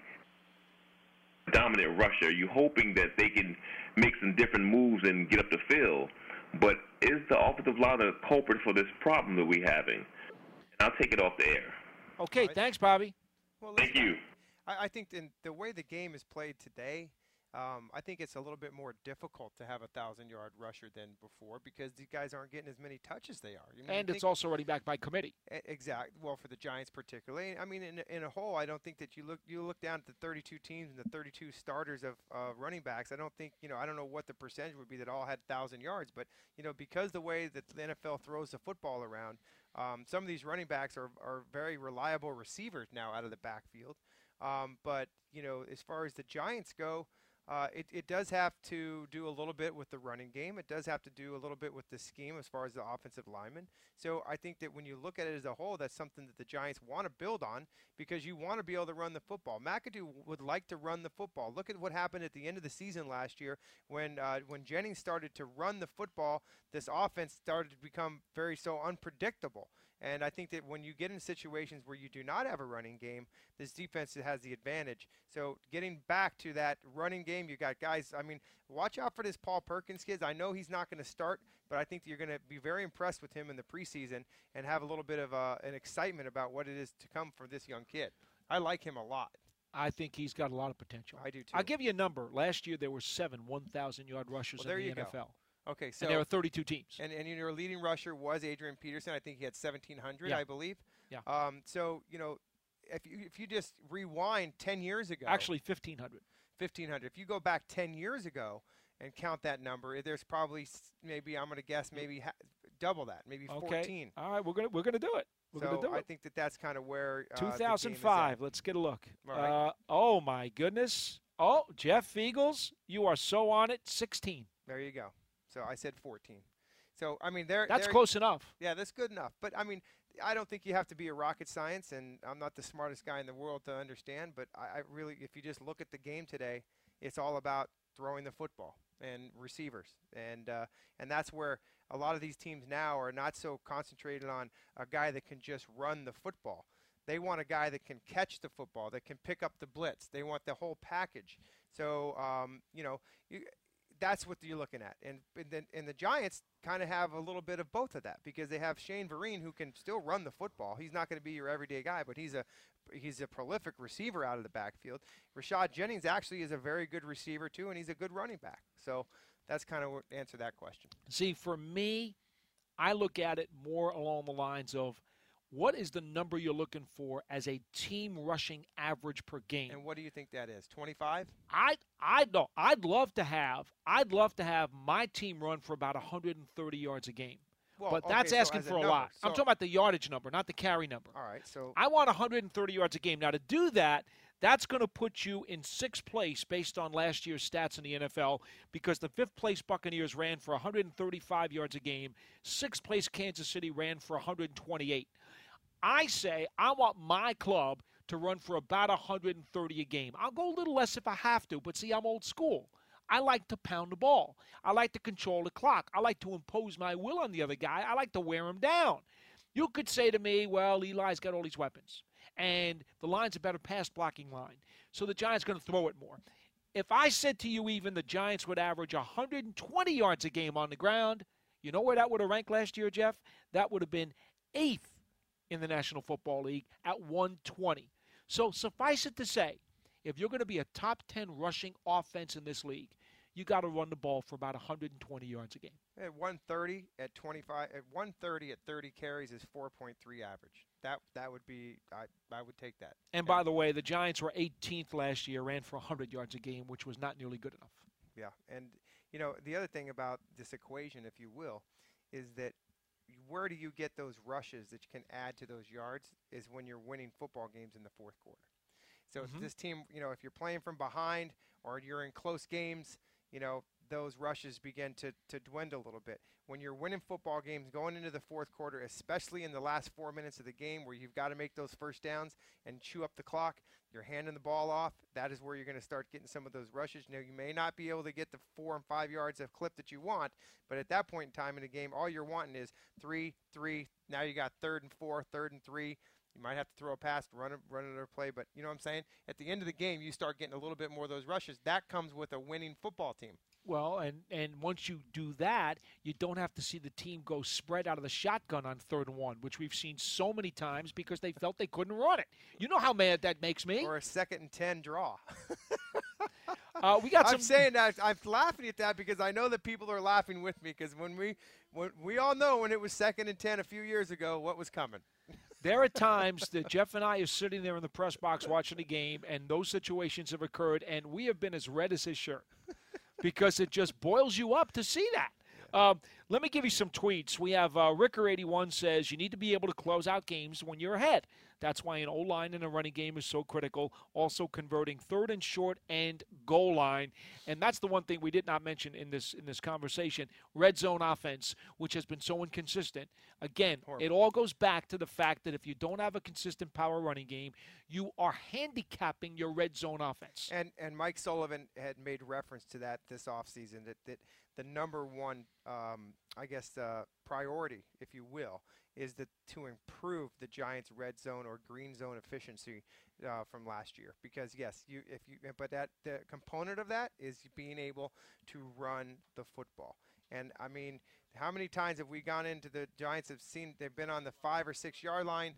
Dominant rusher, you're hoping that they can make some different moves and get up the field. But is the offensive line the culprit for this problem that we're having? And I'll take it off the air. Okay, right. Thanks, Bobby. Well, Thank you. I, I think in the way the game is played today, Um, I think it's a little bit more difficult to have a thousand-yard rusher than before because these guys aren't getting as many touches they are. You know, And you it's think, also already back by committee. exact. Well, for the Giants particularly, I mean, in in a whole, I don't think that you look you look down at the thirty-two teams and the thirty-two starters of uh, running backs. I don't think you know. I don't know what the percentage would be that all had thousand yards, but you know, because the way that the N F L throws the football around, um, some of these running backs are are very reliable receivers now out of the backfield. Um, but you know, as far as the Giants go. Uh, it, it does have to do a little bit with the running game. It does have to do a little bit with the scheme as far as the offensive linemen. So I think that when you look at it as a whole, that's something that the Giants want to build on because you want to be able to run the football. McAdoo would like to run the football. Look at what happened at the end of the season last year when uh, when Jennings started to run the football. This offense started to become very so unpredictable. And I think that when you get in situations where you do not have a running game, this defense has the advantage. So getting back to that running game, you got guys, I mean, watch out for this Paul Perkins kid. I know he's not going to start, but I think that you're going to be very impressed with him in the preseason and have a little bit of uh, an excitement about what it is to come for this young kid. I like him a lot. I think he's got a lot of potential. I do too. I'll give you a number. Last year there were seven one thousand yard rushers well, in the N F L. Go. Okay, so and there are thirty-two teams. And, and your leading rusher was Adrian Peterson. I think he had seventeen hundred, yeah. I believe. Yeah. Um, so, you know, if you, if you just rewind ten years ago. Actually, fifteen hundred. fifteen hundred. If you go back ten years ago and count that number, there's probably maybe, I'm going to guess, maybe ha- double that, maybe fourteen. Okay. All right, we're going we're gonna to do it. We're so going to do I it. think that that's kind of where uh, two thousand five. Let's get a look. All right. Uh, oh, my goodness. Oh, Jeff Eagles, you are so on it. sixteen. There you go. So I said fourteen. So, I mean, they're That's they're, close enough. Yeah, that's good enough. But, I mean, I don't think you have to be a rocket science, and I'm not the smartest guy in the world to understand, but I, I really, if you just look at the game today, it's all about throwing the football and receivers. And uh, and that's where a lot of these teams now are not so concentrated on a guy that can just run the football. They want a guy that can catch the football, that can pick up the blitz. They want the whole package. So, um, you know, you, that's what you're looking at. And, and, then, and the Giants kind of have a little bit of both of that because they have Shane Vereen who can still run the football. He's not going to be your everyday guy, but he's a he's a prolific receiver out of the backfield. Rashad Jennings actually is a very good receiver too, and he's a good running back. So that's kind of what answer that question. See, for me, I look at it more along the lines of what is the number you're looking for as a team rushing average per game? And what do you think that is? twenty-five? I I don't. I'd love to have. I'd love to have my team run for about one hundred thirty yards a game. Well, but okay, that's so asking as for a, number, lot. so I'm talking about the yardage number, not the carry number. All right. So I want one hundred thirty yards a game. Now to do that, that's going to put you in sixth place based on last year's stats in the N F L because the fifth place Buccaneers ran for one hundred thirty-five yards a game. Sixth place Kansas City ran for one hundred twenty-eight. I say I want my club to run for about one hundred thirty a game. I'll go a little less if I have to, but see, I'm old school. I like to pound the ball. I like to control the clock. I like to impose my will on the other guy. I like to wear him down. You could say to me, well, Eli's got all these weapons, and the line's a better pass-blocking line, so the Giants are going to throw it more. If I said to you even the Giants would average one hundred twenty yards a game on the ground, you know where that would have ranked last year, Jeff? That would have been eighth in the National Football League at one twenty. So suffice it to say, if you're going to be a top ten rushing offense in this league, you got to run the ball for about one hundred twenty yards a game. At one thirty at twenty-five, at one thirty at thirty carries is four point three average. That that would be I I would take that. And by the way, the Giants were eighteenth last year, ran for one hundred yards a game, which was not nearly good enough. Yeah, and you know the other thing about this equation, if you will, is that where do you get those rushes that you can add to those yards is when you're winning football games in the fourth quarter. So mm-hmm. this team, you know, if you're playing from behind or you're in close games, you know, those rushes begin to, to dwindle a little bit. When you're winning football games going into the fourth quarter, especially in the last four minutes of the game where you've got to make those first downs and chew up the clock, you're handing the ball off, that is where you're going to start getting some of those rushes. Now, you may not be able to get the four and five yards of clip that you want, but at that point in time in the game, all you're wanting is three, three. Now you got third and four, third and three. You might have to throw a pass, run, a, run another play, but you know what I'm saying? At the end of the game, you start getting a little bit more of those rushes. That comes with a winning football team. Well, and, and once you do that, you don't have to see the team go spread out of the shotgun on third and one, which we've seen so many times because they felt they couldn't run it. You know how mad that makes me? Or a second and ten draw. uh, we got some. I'm saying that. I'm laughing at that because I know that people are laughing with me because when we, when, we all know when it was second and ten a few years ago what was coming. There are times that Jeff and I are sitting there in the press box watching the game, and those situations have occurred, and we have been as red as his shirt because it just boils you up to see that. Um, let me give you some tweets. We have uh, Ricker eighty-one says, you need to be able to close out games when you're ahead. That's why an O-line in a running game is so critical. Also converting third and short and goal line. And that's the one thing we did not mention in this in this conversation. Red zone offense, which has been so inconsistent. Again, Horrible. It all goes back to the fact that if you don't have a consistent power running game, you are handicapping your red zone offense. And and Mike Sullivan had made reference to that this offseason, that, that the number one, um, I guess, uh, priority, if you will, is that to improve the Giants' red zone or green zone efficiency uh, from last year. Because yes, you if you but that the component of that is being able to run the football. And I mean, how many times have we gone into the Giants have seen they've been on the five or six yard line,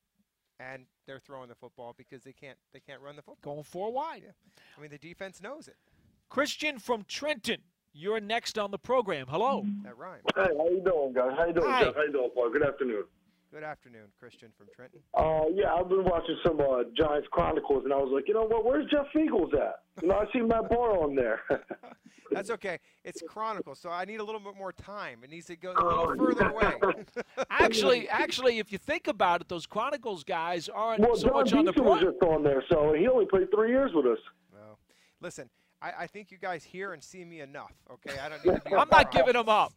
and they're throwing the football because they can't they can't run the football. Going four wide. Yeah. I mean, the defense knows it. Christian from Trenton, you're next on the program. Hello. That rhymes. Hey, how you doing, guys? How you doing, Hi. Jeff? How you doing, Paul? Good afternoon. Good afternoon, Christian from Trenton. Uh, yeah, I've been watching some uh, Giants Chronicles, and I was like, you know what? Where's Jeff Eagles at? You know, I see Matt Barr on there. That's okay. It's Chronicles, so I need a little bit more time. It needs to go a little further away. Actually, actually, if you think about it, those Chronicles guys aren't well, so John much on the Beeson was pro. just on there, so he only played three years with us. Well, listen, I, I think you guys hear and see me enough, okay? I don't need to be I'm not giving them up.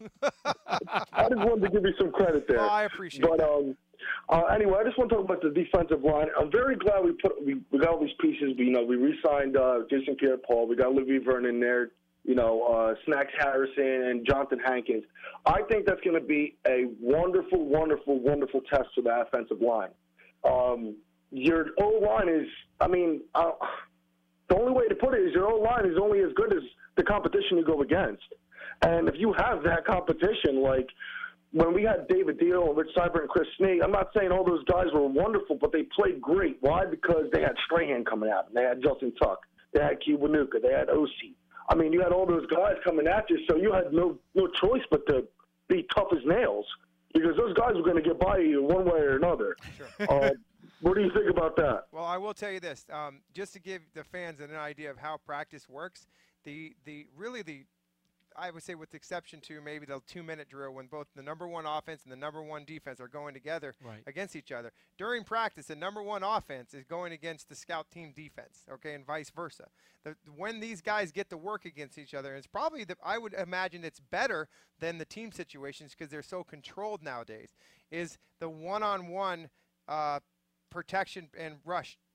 I just wanted to give you some credit there. Well, I appreciate but, that. Um, uh, anyway, I just want to talk about the defensive line. I'm very glad we put we, we got all these pieces. We, you know, we re-signed uh, Jason Pierre-Paul. We got Olivier Vernon there. You know, uh, Snacks Harrison and Jonathan Hankins. I think that's going to be a wonderful, wonderful, wonderful test for the offensive line. Um, your O-line is, I mean, uh, the only way to put it is your O-line is only as good as the competition you go against. And if you have that competition, like when we had David Dio and Rich Seibert and Chris Snead, I'm not saying all those guys were wonderful, but they played great. Why? Because they had Strahan coming out. They had Justin Tuck. They had Kiwanuka. They had O C. I mean, you had all those guys coming at you, so you had no no choice but to be tough as nails because those guys were going to get by you one way or another. Sure. Uh, what do you think about that? Well, I will tell you this, um, just to give the fans an idea of how practice works. The the really the I would say with the exception to maybe the two-minute drill when both the number one offense and the number one defense are going together Right. against each other. During practice, the number one offense is going against the scout team defense, okay, and vice versa. The, when these guys get to work against each other, it's probably, the, I would imagine it's better than the team situations because they're so controlled nowadays, is the one-on-one uh, protection and rush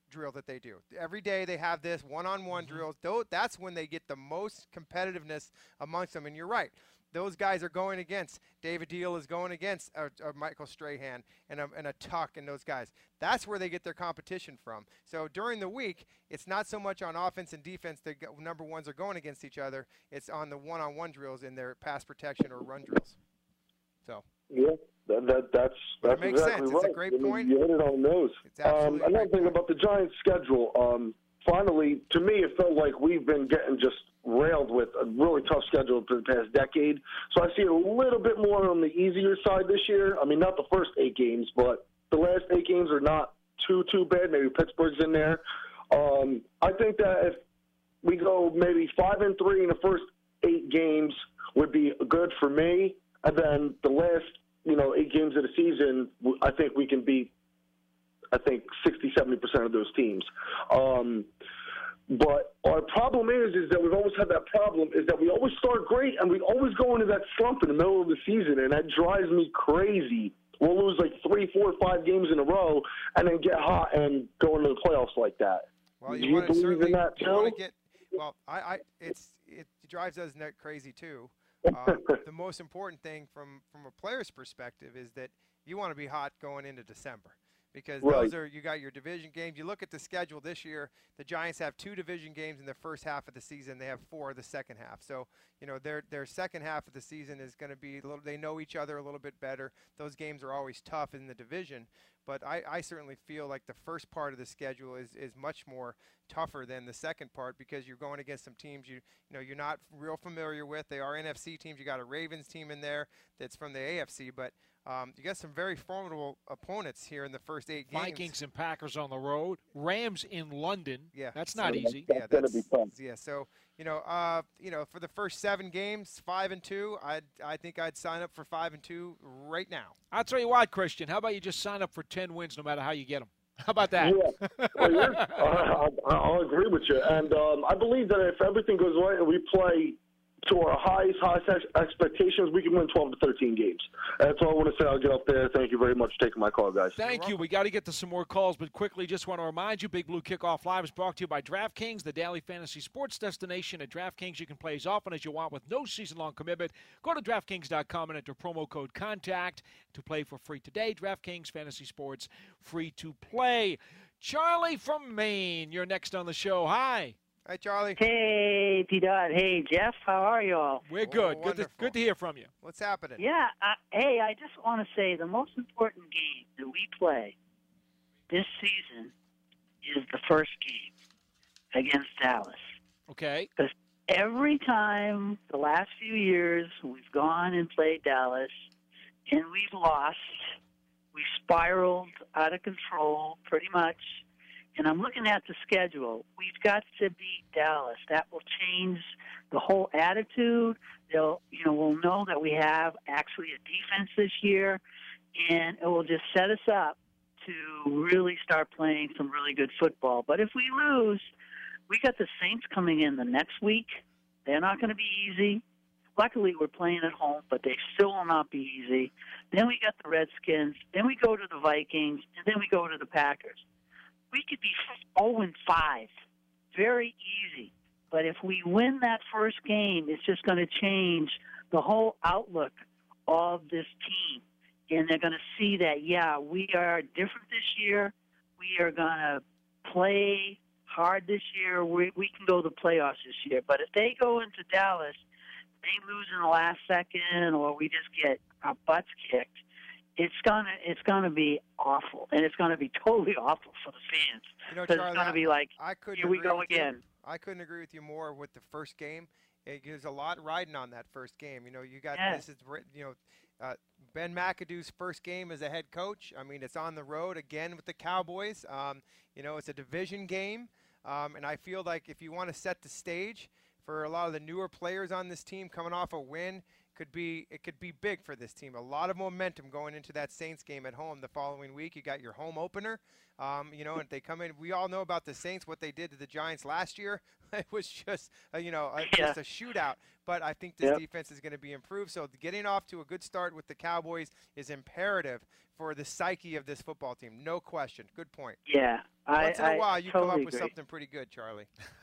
drill that they do. Every day they have this one-on-one Mm-hmm. drills. Though that's when they get the most competitiveness amongst them. And you're right. Those guys are going against David Deal is going against uh, uh, Michael Strahan and a, and a Tuck and those guys. That's where they get their competition from. So during the week, it's not so much on offense and defense. The number ones are going against each other. It's on the one-on-one drills in their pass protection or run drills. So yeah, that, that that's But it that's makes exactly sense. right. It's a great I mean, point. You hit it on the nose. It's absolutely um, a another great thing point. about the Giants' schedule. Um, finally, to me, it felt like we've been getting just railed with a really tough schedule for the past decade. So I see it a little bit more on the easier side this year. I mean, not the first eight games, but the last eight games are not too, too bad. Maybe Pittsburgh's in there. Um, I think that if we go maybe five and three in the first eight games would be good for me. And then the last, you know, eight games of the season, I think we can beat, I think, sixty, seventy percent of those teams. Um, But our problem is, is that we've always had that problem, is that we always start great and we always go into that slump in the middle of the season, and that drives me crazy. We'll lose like three, four, five games in a row and then get hot and go into the playoffs like that. Well, Do you, you want to believe certainly in that you want too? to get well. I, I it's it drives us net crazy too. Uh, the most important thing from from a player's perspective is that you want to be hot going into December. Because Right. those are, you got your division games. You look at the schedule this year, the Giants have two division games in the first half of the season. They have four the second half. So, you know, their their second half of the season is going to be a little, they know each other a little bit better. Those games are always tough in the division. But I, I certainly feel like the first part of the schedule is, is much more tougher than the second part because you're going against some teams you you know you're not real familiar with. They are N F C teams. You got a Ravens team in there that's from the A F C, but Um, you got some very formidable opponents here in the first eight games. Vikings and Packers on the road. Rams in London. Yeah, That's so not that's- easy. that's yeah, gonna that's be fun. Yeah, so you know, uh, you know, for the first seven games, five and two, I I think I'd sign up for five and two right now. I'll tell you what, Christian. How about you just sign up for ten wins no matter how you get them? How about that? Yeah, well, yeah. uh, I, I'll agree with you. And um, I believe that if everything goes right and we play to our highest, highest ex- expectations, we can win twelve to thirteen games. That's all I want to say. I'll get up there. Thank you very much for taking my call, guys. Thank you. We got to get to some more calls, but quickly, just want to remind you, Big Blue Kickoff Live is brought to you by DraftKings, the daily fantasy sports destination. At DraftKings, you can play as often as you want with no season-long commitment. Go to DraftKings dot com and enter promo code CONTACT to play for free today. DraftKings Fantasy Sports, free to play. Charlie from Maine, you're next on the show. Hi. Hi, Charlie. Hey, P-Dot. Hey, Jeff. How are you all? We're Oh, good. Good to, wonderful. good to hear from you. What's happening? Yeah. I, hey, I just want to say the most important game that we play this season is the first game against Dallas. Okay. Because every time the last few years we've gone and played Dallas and we've lost, we spiraled out of control pretty much. And I'm looking at the schedule. We've got to beat Dallas. That will change the whole attitude. They'll, you know, we'll know that we have actually a defense this year, and it will just set us up to really start playing some really good football. But if we lose, we got the Saints coming in the next week. They're not going to be easy. Luckily, we're playing at home, but they still will not be easy. Then we got the Redskins. Then we go to the Vikings, and then we go to the Packers. We could be oh and five, very easy. But if we win that first game, it's just going to change the whole outlook of this team. And they're going to see that, yeah, we are different this year. We are going to play hard this year. We, we can go to the playoffs this year. But if they go into Dallas, they lose in the last second, or we just get our butts kicked, it's gonna it's gonna be awful, and it's gonna be totally awful for the fans. You know, Because Charlie, it's gonna be like, I couldn't here we agree go with you. again. I couldn't agree with you more with the first game. It, there's a lot riding on that first game. You know, you got Yeah. this is ri- you know uh, Ben McAdoo's first game as a head coach. I mean, it's on the road again with the Cowboys. Um, you know, it's a division game, um, and I feel like if you want to set the stage for a lot of the newer players on this team coming off a win, could be it could be big for this team. A lot of momentum going into that Saints game at home the following week. You got your home opener. Um, you know, and they come in. We all know about the Saints, what they did to the Giants last year. It was just, a, you know, a, yeah. just a shootout. But I think this yep. defense is going to be improved. So getting off to a good start with the Cowboys is imperative for the psyche of this football team. No question. Good point. Yeah. Once I, in a while, I you totally come up with agree. something pretty good, Charlie.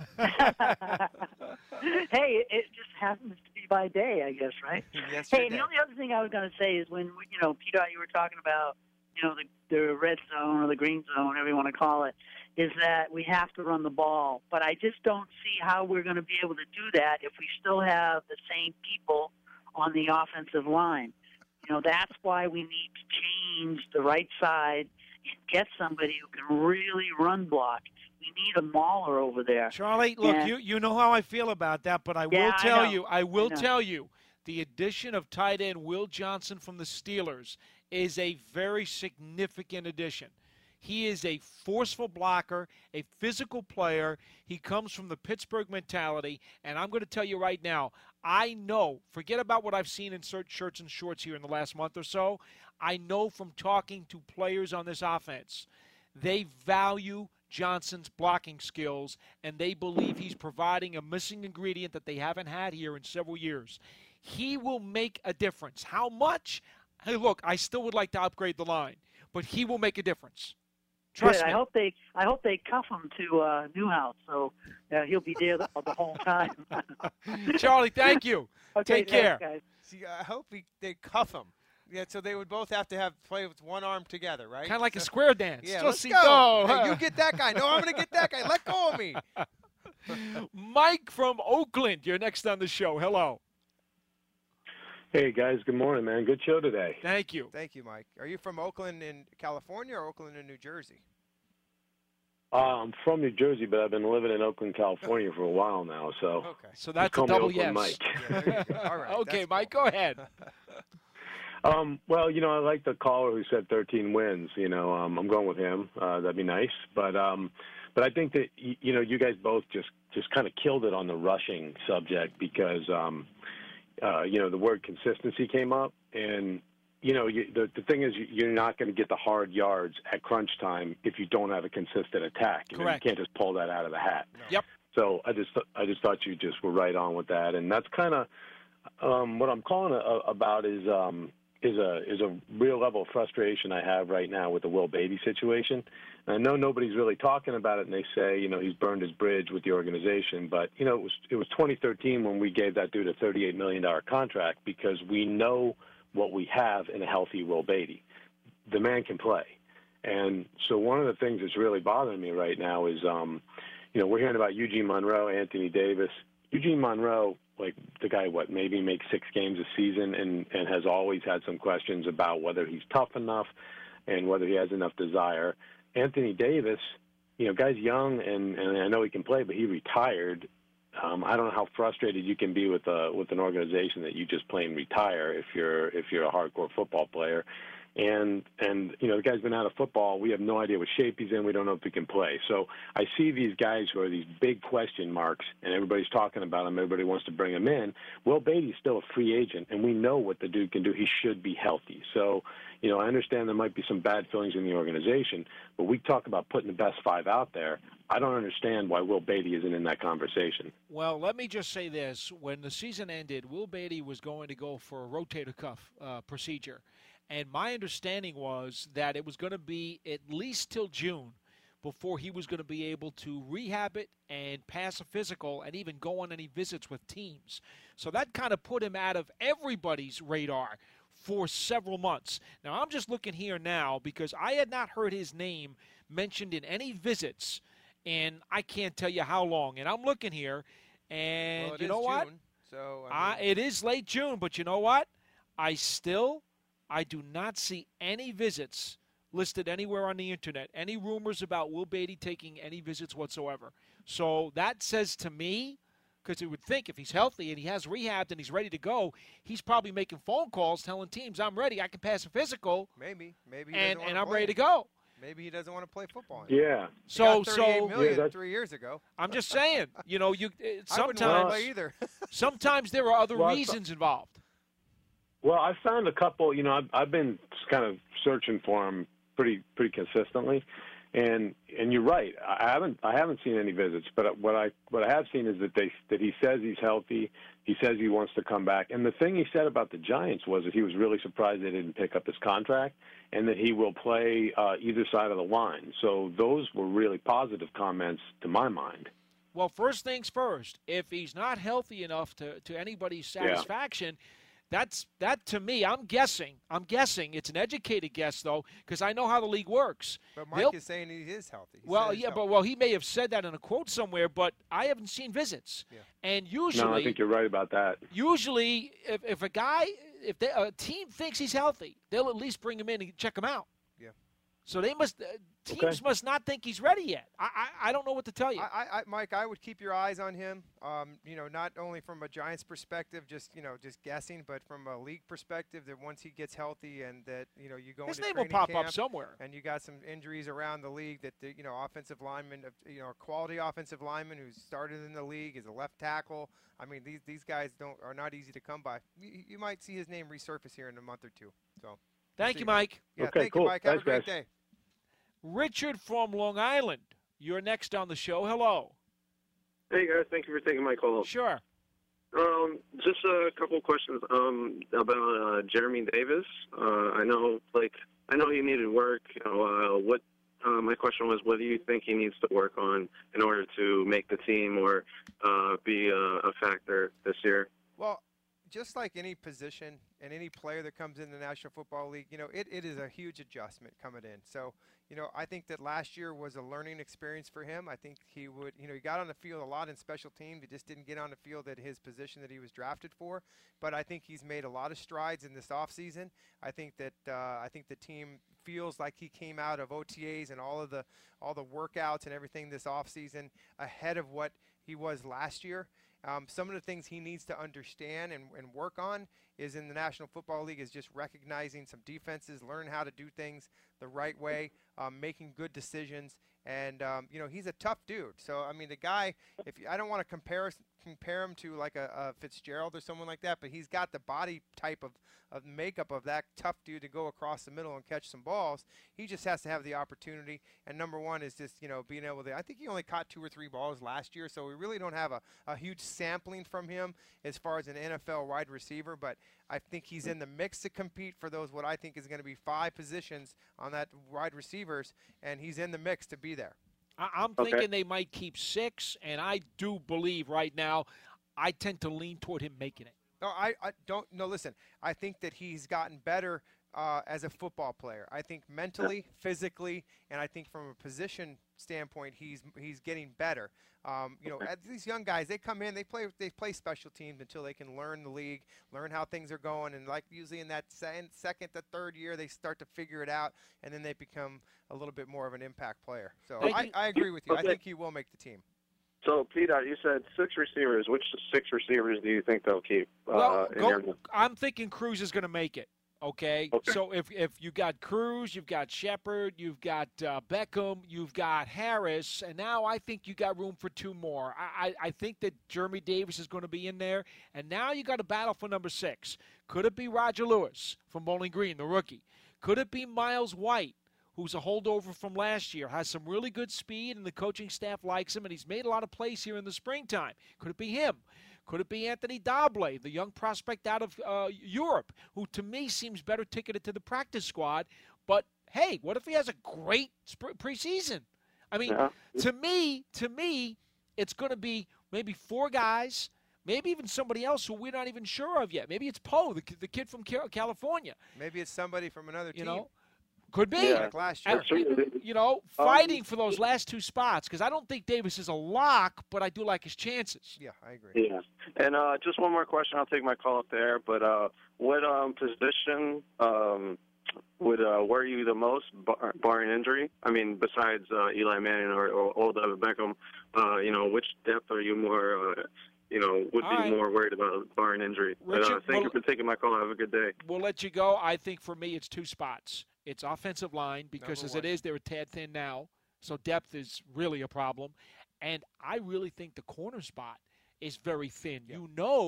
Hey, it just happens to be by day, I guess, right? Yesterday. Hey, the only other thing I was going to say is when, you know, Peter, you were talking about, you know, the, the red zone or the green zone, whatever you want to call it, is that we have to run the ball. But I just don't see how we're going to be able to do that if we still have the same people on the offensive line. You know, that's why we need to change the right side and get somebody who can really run block. We need a mauler over there. Charlie, look, and, you, you know how I feel about that, but I yeah, will tell I you, I will I tell you, the addition of tight end Will Johnson from the Steelers is a very significant addition. He is a forceful blocker, a physical player. He comes from the Pittsburgh mentality, and I'm going to tell you right now, I know, forget about what I've seen in shirts and shorts here in the last month or so, I know from talking to players on this offense, they value Johnson's blocking skills, and they believe he's providing a missing ingredient that they haven't had here in several years. He will make a difference. How much? Hey, look, I still would like to upgrade the line, but he will make a difference. Trust Good. me. I hope they, I hope they cuff him to uh, Newhouse, so uh, he'll be there the, the whole time. Charlie, thank you. Okay, Take care. thanks, guys. See, I hope he, they cuff him. Yeah, so they would both have to have play with one arm together, right? Kind of like so, a square dance. Yeah, Just let's see- go. go. Hey, you get that guy. No, I'm going to get that guy. Let go of me. Mike from Oakland, you're next on the show. Hello. Hey, guys. Good morning, man. Good show today. Thank you. Thank you, Mike. Are you from Oakland in California or Oakland in New Jersey? Uh, I'm from New Jersey, but I've been living in Oakland, California for a while now. So, Okay. So that's call a me double Oakland yes. Mike. Yeah, there you go. All right. Okay, that's Mike, cool. go ahead. um, well, you know, I like the caller who said thirteen wins. You know, um, I'm going with him. Uh, that'd be nice. But, um, but I think that y- you know, you guys both just just kind of killed it on the rushing subject because, um, uh, you know, the word consistency came up, and you know, you, the the thing is, you're not going to get the hard yards at crunch time if you don't have a consistent attack. You know, Correct. you can't just pull that out of the hat. No. Yep. So I just I just thought you just were right on with that, and that's kind of um, what I'm calling a, about is um, is a is a real level of frustration I have right now with the Will Beatty situation. And I know nobody's really talking about it, and they say you know he's burned his bridge with the organization, but you know it was it was twenty thirteen when we gave that dude a thirty-eight million dollars contract because we know what we have in a healthy Will Beatty. The man can play. And so one of the things that's really bothering me right now is, um, you know, we're hearing about Eugene Monroe, Anthony Davis. Eugene Monroe, like the guy, what, maybe makes six games a season and, and has always had some questions about whether he's tough enough and whether he has enough desire. Anthony Davis, you know, guy's young and, and I know he can play, but he retired. Um, I don't know how frustrated you can be with a with an organization that you just plain retire if you're if you're a hardcore football player, and and you know the guy's been out of football. We have no idea what shape he's in. We don't know if he can play. So I see these guys who are these big question marks, and everybody's talking about him. Everybody wants to bring him in. Will Beatty's still a free agent, and we know what the dude can do. He should be healthy. So you know I understand there might be some bad feelings in the organization, but we talk about putting the best five out there. I don't understand why Will Beatty isn't in that conversation. Well, let me just say this. When the season ended, Will Beatty was going to go for a rotator cuff uh, procedure. And my understanding was that it was going to be at least till June before he was going to be able to rehab it and pass a physical and even go on any visits with teams. So that kind of put him out of everybody's radar for several months. Now, I'm just looking here now because I had not heard his name mentioned in any visits, and I can't tell you how long. And I'm looking here, and Well, it you is know what? June, so I I mean, it is late June, but you know what? I still, I do not see any visits listed anywhere on the internet, any rumors about Will Beatty taking any visits whatsoever. So that says to me, because you would think if he's healthy and he has rehabbed and he's ready to go, he's probably making phone calls telling teams, I'm ready, I can pass a physical, maybe, maybe, he and, doesn't and wanna I'm play. ready to go. Maybe he doesn't want to play football anymore. Yeah. He So, got thirty-eight so million Yeah, that's- three years ago. I'm just saying, you know, you uh, I wouldn't want to sometimes play either. sometimes there are other Well, I saw- reasons involved. Well, I found a couple. You know, I've, I've been kind of searching for him pretty pretty consistently, and and you're right. I haven't I haven't seen any visits, but what I what I have seen is that they that he says he's healthy. He says he wants to come back. And the thing he said about the Giants was that he was really surprised they didn't pick up his contract, and that he will play uh, either side of the line. So those were really positive comments to my mind. Well, first things first. If he's not healthy enough to to anybody's satisfaction. Yeah. That's that to me. I'm guessing. I'm guessing. It's an educated guess, though, because I know how the league works. But Mike They'll, is saying he is healthy. He well, yeah, healthy. but well, he may have said that in a quote somewhere, but I haven't seen visits. Yeah. And usually, no, I think you're right about that. Usually, if if a guy, if they, a team thinks he's healthy, they'll at least bring him in and check him out. Yeah. So they must. Uh, teams okay. must not think he's ready yet. I, I I don't know what to tell you. I, I, Mike, I would keep your eyes on him. Um, you know, not only from a Giants perspective, just you know, just guessing, but from a league perspective, that once he gets healthy and that you know you go his into name will training pop camp up somewhere, and you got some injuries around the league that the, you know offensive lineman, you know, a quality offensive lineman who's started in the league is a left tackle. I mean, these these guys don't are not easy to come by. You, you might see his name resurface here in a month or two. So, thank you, Mike. Yeah, okay, thank cool. you, Mike. Have Thanks, a great guys. day. Richard from Long Island, you're next on the show. Hello. Hey, guys. Thank you for taking my call. Sure. Um, just a couple of questions um, about uh, Jeremy Davis. Uh, I know, like, I know he needed work. You know, uh, what? Uh, my question was, what do you think he needs to work on in order to make the team or uh, be a, a factor this year? Well, just like any position and any player that comes in the National Football League, you know, it, it is a huge adjustment coming in. So, you know, I think that last year was a learning experience for him. I think he would, you know, he got on the field a lot in special teams. He just didn't get on the field at his position that he was drafted for. But I think he's made a lot of strides in this offseason. I think that uh, I think the team feels like he came out of O T As and all of the all the workouts and everything this offseason ahead of what he was last year. Um, some of the things he needs to understand and, and work on is in the National Football League is just recognizing some defenses, learn how to do things the right way, um, making good decisions. And, um, you know, he's a tough dude. So, I mean, the guy, if you, I don't want to compare compare him to like a, a Fitzgerald or someone like that, but he's got the body type of, of makeup of that tough dude to go across the middle and catch some balls. He just has to have the opportunity. And number one is just, you know, being able to – I think he only caught two or three balls last year, so we really don't have a, a huge sampling from him as far as an N F L wide receiver. But I think he's in the mix to compete for those what I think is going to be five positions on that wide receivers, and he's in the mix to be there. I'm Okay. thinking they might keep six, and I do believe right now I tend to lean toward him making it. No, I, I don't. No, listen. I think that he's gotten better uh, as a football player. I think mentally, physically, and I think from a position standpoint, he's he's getting better. Um, you know, as these young guys, they come in, they play they play special teams until they can learn the league, learn how things are going, and like usually in that second, second to third year, they start to figure it out, and then they become a little bit more of an impact player. So I, I agree with you. Okay. I think he will make the team. So, Peter, you said six receivers. Which six receivers do you think they'll keep? Uh, Well, in go, your... I'm thinking Cruz is going to make it. Okay? Okay. So if if you got Cruz, you've got Shepard, you've got uh, Beckham, you've got Harris, and now I think you got room for two more. I, I, I think that Jeremy Davis is going to be in there, and now you got a battle for number six. Could it be Roger Lewis from Bowling Green, the rookie? Could it be Miles White, who's a holdover from last year, has some really good speed, and the coaching staff likes him, and he's made a lot of plays here in the springtime? Could it be him? Could it be Anthony Doble, the young prospect out of uh, Europe, who to me seems better ticketed to the practice squad? But, hey, what if he has a great sp- preseason? I mean, Yeah. to me, to me, it's going to be maybe four guys, maybe even somebody else who we're not even sure of yet. Maybe it's Poe, the, the kid from California. Maybe it's somebody from another You team. know, could be. Yeah. Like last year. And, you know, fighting for those last two spots, because I don't think Davis is a lock, but I do like his chances. Yeah, I agree. Yeah. And uh, just one more question. I'll take my call up there. But uh, what um, position um, would uh, worry you the most, bar- barring injury? I mean, besides uh, Eli Manning or, or Odell Beckham, uh, you know, which depth are you more, uh, you know, would All be right. more worried about barring injury? But, uh, Richard, thank well- you for taking my call. Have a good day. We'll let you go. I think for me it's two spots. It's offensive line because Number as one. it is, they're a tad thin now. So depth is really a problem. And I really think the corner spot is very thin. Yeah. You know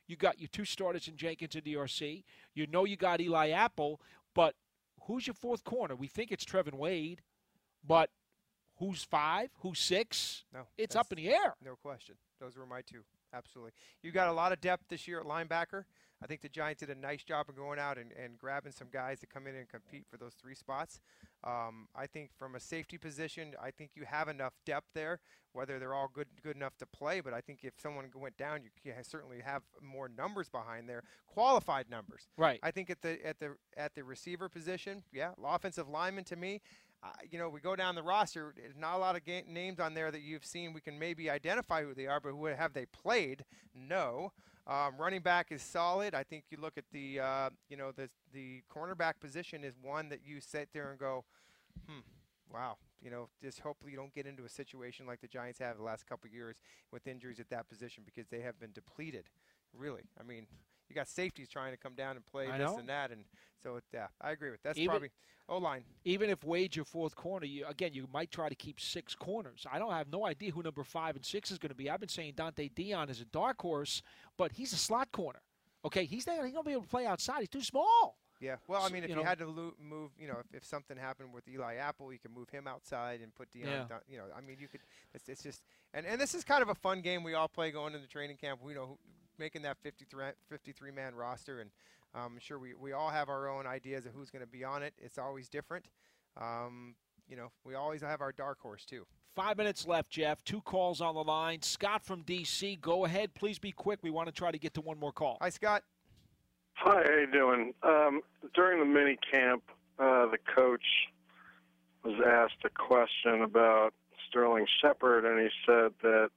You got your two starters in Jenkins and D R C. You know you got Eli Apple, but who's your fourth corner? We think it's Trevin Wade, but who's five? Who's six? No, it's up in the air. No question. Those were my two. Absolutely. You got a lot of depth this year at linebacker. I think the Giants did a nice job of going out and, and grabbing some guys to come in and compete for those three spots. Um, I think from a safety position, I think you have enough depth there, whether they're all good good enough to play. But I think if someone went down, you can certainly have more numbers behind there, qualified numbers. Right. I think at the at the at the receiver position, yeah, offensive lineman to me. Uh, you know, we go down the roster, there's not a lot of ga- names on there that you've seen. We can maybe identify who they are, but who have they played? No. Um, running back is solid. I think you look at the, uh, you know, the the cornerback position is one that you sit there and go, hmm, wow. You know, just hopefully you don't get into a situation like the Giants have the last couple of years with injuries at that position because they have been depleted, really. I mean, you got safeties trying to come down and play I this know. and that, and so, it, yeah, I agree with that. That's Even- probably O-line. Even if Wade's your fourth corner, you, again, you might try to keep six corners. I don't have no idea who number five and six is going to be. I've been saying Dante Dion is a dark horse, but he's a slot corner. Okay, he's not going to be able to play outside. He's too small. Yeah, well, I So, mean, if you you, know- had to lo- move, you know, if, if something happened with Eli Apple, you can move him outside and put Dion Yeah. down. You know, I mean, you could. It's, it's just, and, and this is kind of a fun game we all play going into training camp. We know who, making that fifty-three man roster, and um, I'm sure we, we all have our own ideas of who's going to be on it. It's always different. Um, you know, we always have our dark horse too. Five minutes left, Jeff. Two calls on the line. Scott from D C, go ahead. Please be quick. We want to try to get to one more call. Hi, Scott. Hi, how you doing? Um, during the mini camp, uh, the coach was asked a question about Sterling Shepard, and he said that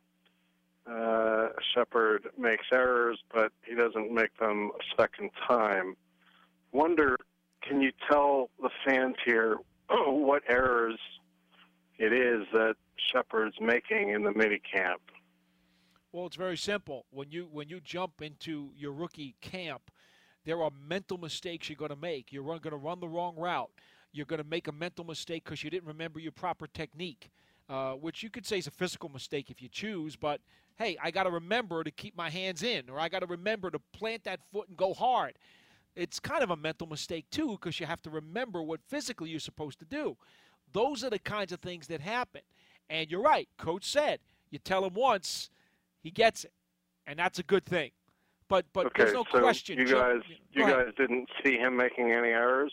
uh, Shepard makes errors, but he doesn't make them a second time. Wonder, can you tell the fans here what errors it is that Shepard's making in the mini camp? Well, it's very simple. When you when you jump into your rookie camp, there are mental mistakes you're going to make. You're going to run the wrong route. You're going to make a mental mistake because you didn't remember your proper technique, uh, which you could say is a physical mistake if you choose. But, hey, I got to remember to keep my hands in, or I got to remember to plant that foot and go hard. It's kind of a mental mistake, too, because you have to remember what physically you're supposed to do. Those are the kinds of things that happen. And you're right. Coach said, you tell him once, he gets it. And that's a good thing. But but Okay, there's no so question. you Joe- guys, you Go ahead. guys didn't see him making any errors?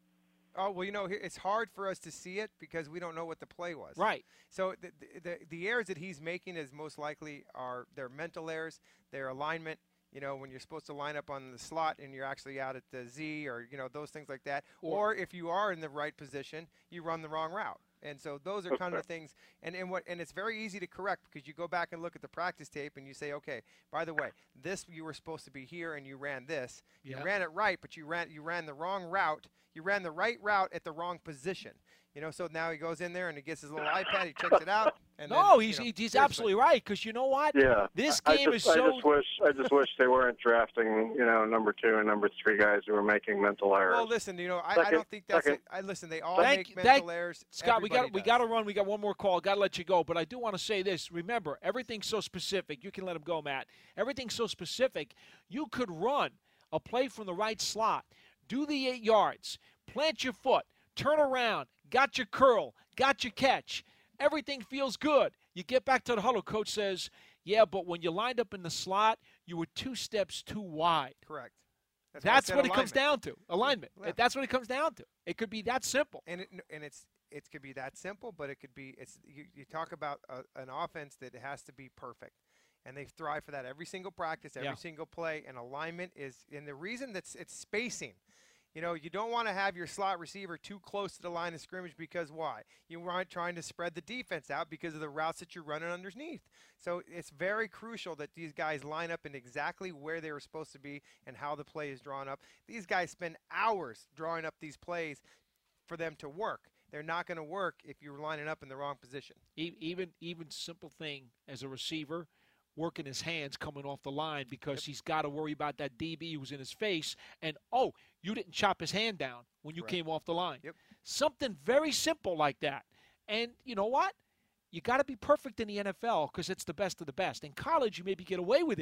Oh, well, you know, it's hard for us to see it because we don't know what the play was. Right. So the, the, the errors that he's making is most likely are their mental errors, their alignment, you know, when you're supposed to line up on the slot and you're actually out at the Z or, you know, those things like that. Or, or if you are in the right position, you run the wrong route. And so those are kind of the things, and, and what and it's very easy to correct because you go back and look at the practice tape and you say, okay, by the way, this you were supposed to be here and you ran this. You Yeah. ran it right, but you ran you ran the wrong route. You ran the right route at the wrong position. You know, so now he goes in there and he gets his little iPad, he checks it out. And No, then, he's you know, he's seriously. absolutely right because you know what? Yeah. This I- game I just, is so. I just wish I just wish they weren't drafting, you know, number two and number three guys who were making mental errors. Well, listen, you know, I, I Second- don't think that's second. it. I listen. They all Thank make you- mental thank- errors. Scott, we got Everybody we does. got to run. We got one more call. Got to let you go. But I do want to say this. Remember, everything's so specific. You can let him go, Matt. Everything's so specific. You could run a play from the right slot, do the eight yards, plant your foot, turn around, got your curl, got your catch. Everything feels good. You get back to the huddle. Coach says, "Yeah, but when you lined up in the slot, you were two steps too wide." Correct. That's, why I That's said what it comes alignment. down to. Alignment. Yeah. That's what it comes down to. It could be that simple. And it, and it's it could be that simple, but it could be it's you, you talk about a, an offense that has to be perfect, and they thrive for that every single practice, every Yeah. single play, and alignment is and the reason that's it's spacing. You know, you don't want to have your slot receiver too close to the line of scrimmage because why? You aren't trying to spread the defense out because of the routes that you're running underneath. So it's very crucial that these guys line up in exactly where they were supposed to be and how the play is drawn up. These guys spend hours drawing up these plays for them to work. They're not going to work if you're lining up in the wrong position. E- Even even simple thing as a receiver, working his hands coming off the line because he's got to worry about that D B who's in his face. And, oh, you didn't chop his hand down when you Correct. came off the line. Yep. Something very simple like that. And you know what? You got to be perfect in the N F L because it's the best of the best. In college, you maybe get away with it,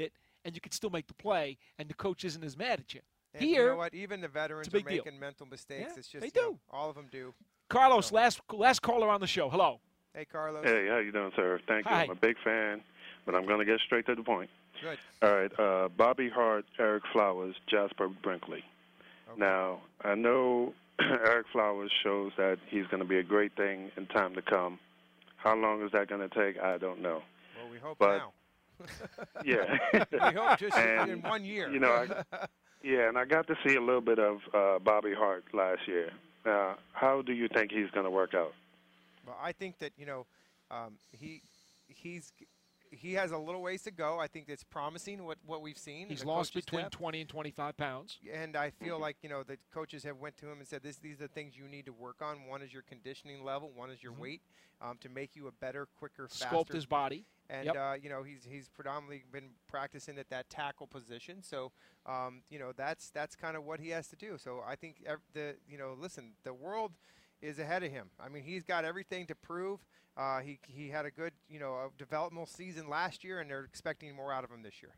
and you can still make the play, and the coach isn't as mad at you. And Here, you know what? Even the veterans are making deal. mental mistakes. Yeah, it's just they you know, do. all of them do. Carlos, so. last last caller on the show. Hello. Hey, Carlos. Hey, how you doing, sir? Thank you. Hi. I'm a big fan, but I'm going to get straight to the point. Good. All right, uh, Bobby Hart, Eric Flowers, Jasper Brinkley. Okay. Now, I know Eric Flowers shows that he's going to be a great thing in time to come. How long is that going to take? I don't know. Well, we hope but, now. Yeah. we hope just and, in one year. You know, I, yeah, and I got to see a little bit of uh, Bobby Hart last year. Now, how do you think he's going to work out? Well, I think that, you know, um, he he's he has a little ways to go. I think it's promising what, what we've seen. He's in the lost coach's between depth. twenty and twenty-five pounds. And I feel like, you know, the coaches have went to him and said, this, these are the things you need to work on. One is your conditioning level. One is your Mm-hmm. weight um, to make you a better, quicker, faster. Sculpt his body. And, Yep. uh, you know, he's he's predominantly been practicing at that tackle position. So, um, you know, that's that's kind of what he has to do. So I think ev- the, you know, listen, the world is ahead of him. I mean, he's got everything to prove. Uh, he he had a good, you know, a developmental season last year, and they're expecting more out of him this year.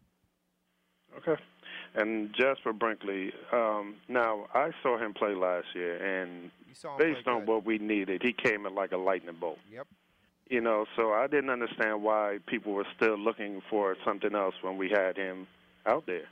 Okay. And Jasper Brinkley, um, now I saw him play last year, and You saw him based play on good. what we needed, he came in like a lightning bolt. Yep. You know, so I didn't understand why people were still looking for something else when we had him out there.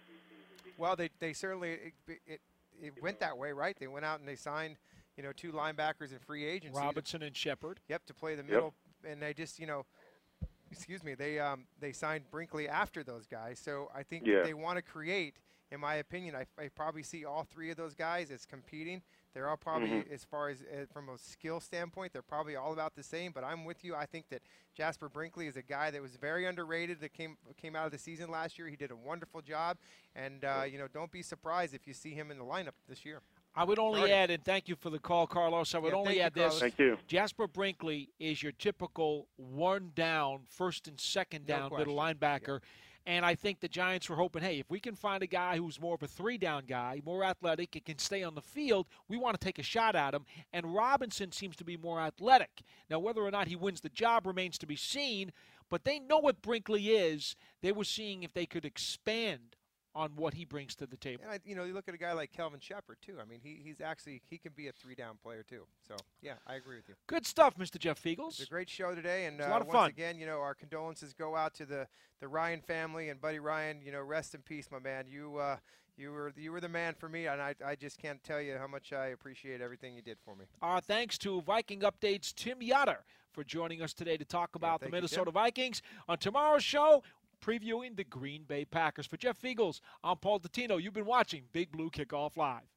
Well, they they certainly it, it it went that way, right? They went out and they signed, you know, two linebackers in free agency. Robinson and Shepard. Yep, to play the Yep. middle, and they just, you know, excuse me, they um they signed Brinkley after those guys. So I think Yeah. they want to create, in my opinion, I, I probably see all three of those guys as competing. They're all probably, Mhm. as far as uh, from a skill standpoint, they're probably all about the same. But I'm with you. I think that Jasper Brinkley is a guy that was very underrated. That came came out of the season last year. He did a wonderful job, and uh, you know, don't be surprised if you see him in the lineup this year. I would only Starting. add, and thank you for the call, Carlos. I would Yeah, only thank you, add this. Carlos. Thank you. Jasper Brinkley is your typical one down, first and second No down middle question. linebacker. And I think the Giants were hoping, hey, if we can find a guy who's more of a three-down guy, more athletic, and can stay on the field, we want to take a shot at him. And Robinson seems to be more athletic. Now, whether or not he wins the job remains to be seen, but they know what Brinkley is. They were seeing if they could expand on what he brings to the table. And I, you know, you look at a guy like Kelvin Shepard too. I mean, he, he's actually he can be a three-down player too. So yeah, I agree with you. Good stuff, Mister Jeff Fiegels. It's a great show today, and It's a uh, lot of once fun. again, you know, our condolences go out to the, the Ryan family and Buddy Ryan. You know, rest in peace, my man. You uh, you were you were the man for me, and I I just can't tell you how much I appreciate everything you did for me. Our thanks to Viking Update's Tim Yoder for joining us today to talk about the thank you, Minnesota Tim. Vikings. On tomorrow's show, previewing the Green Bay Packers. For Jeff Fiegels, I'm Paul Dottino. You've been watching Big Blue Kickoff Live.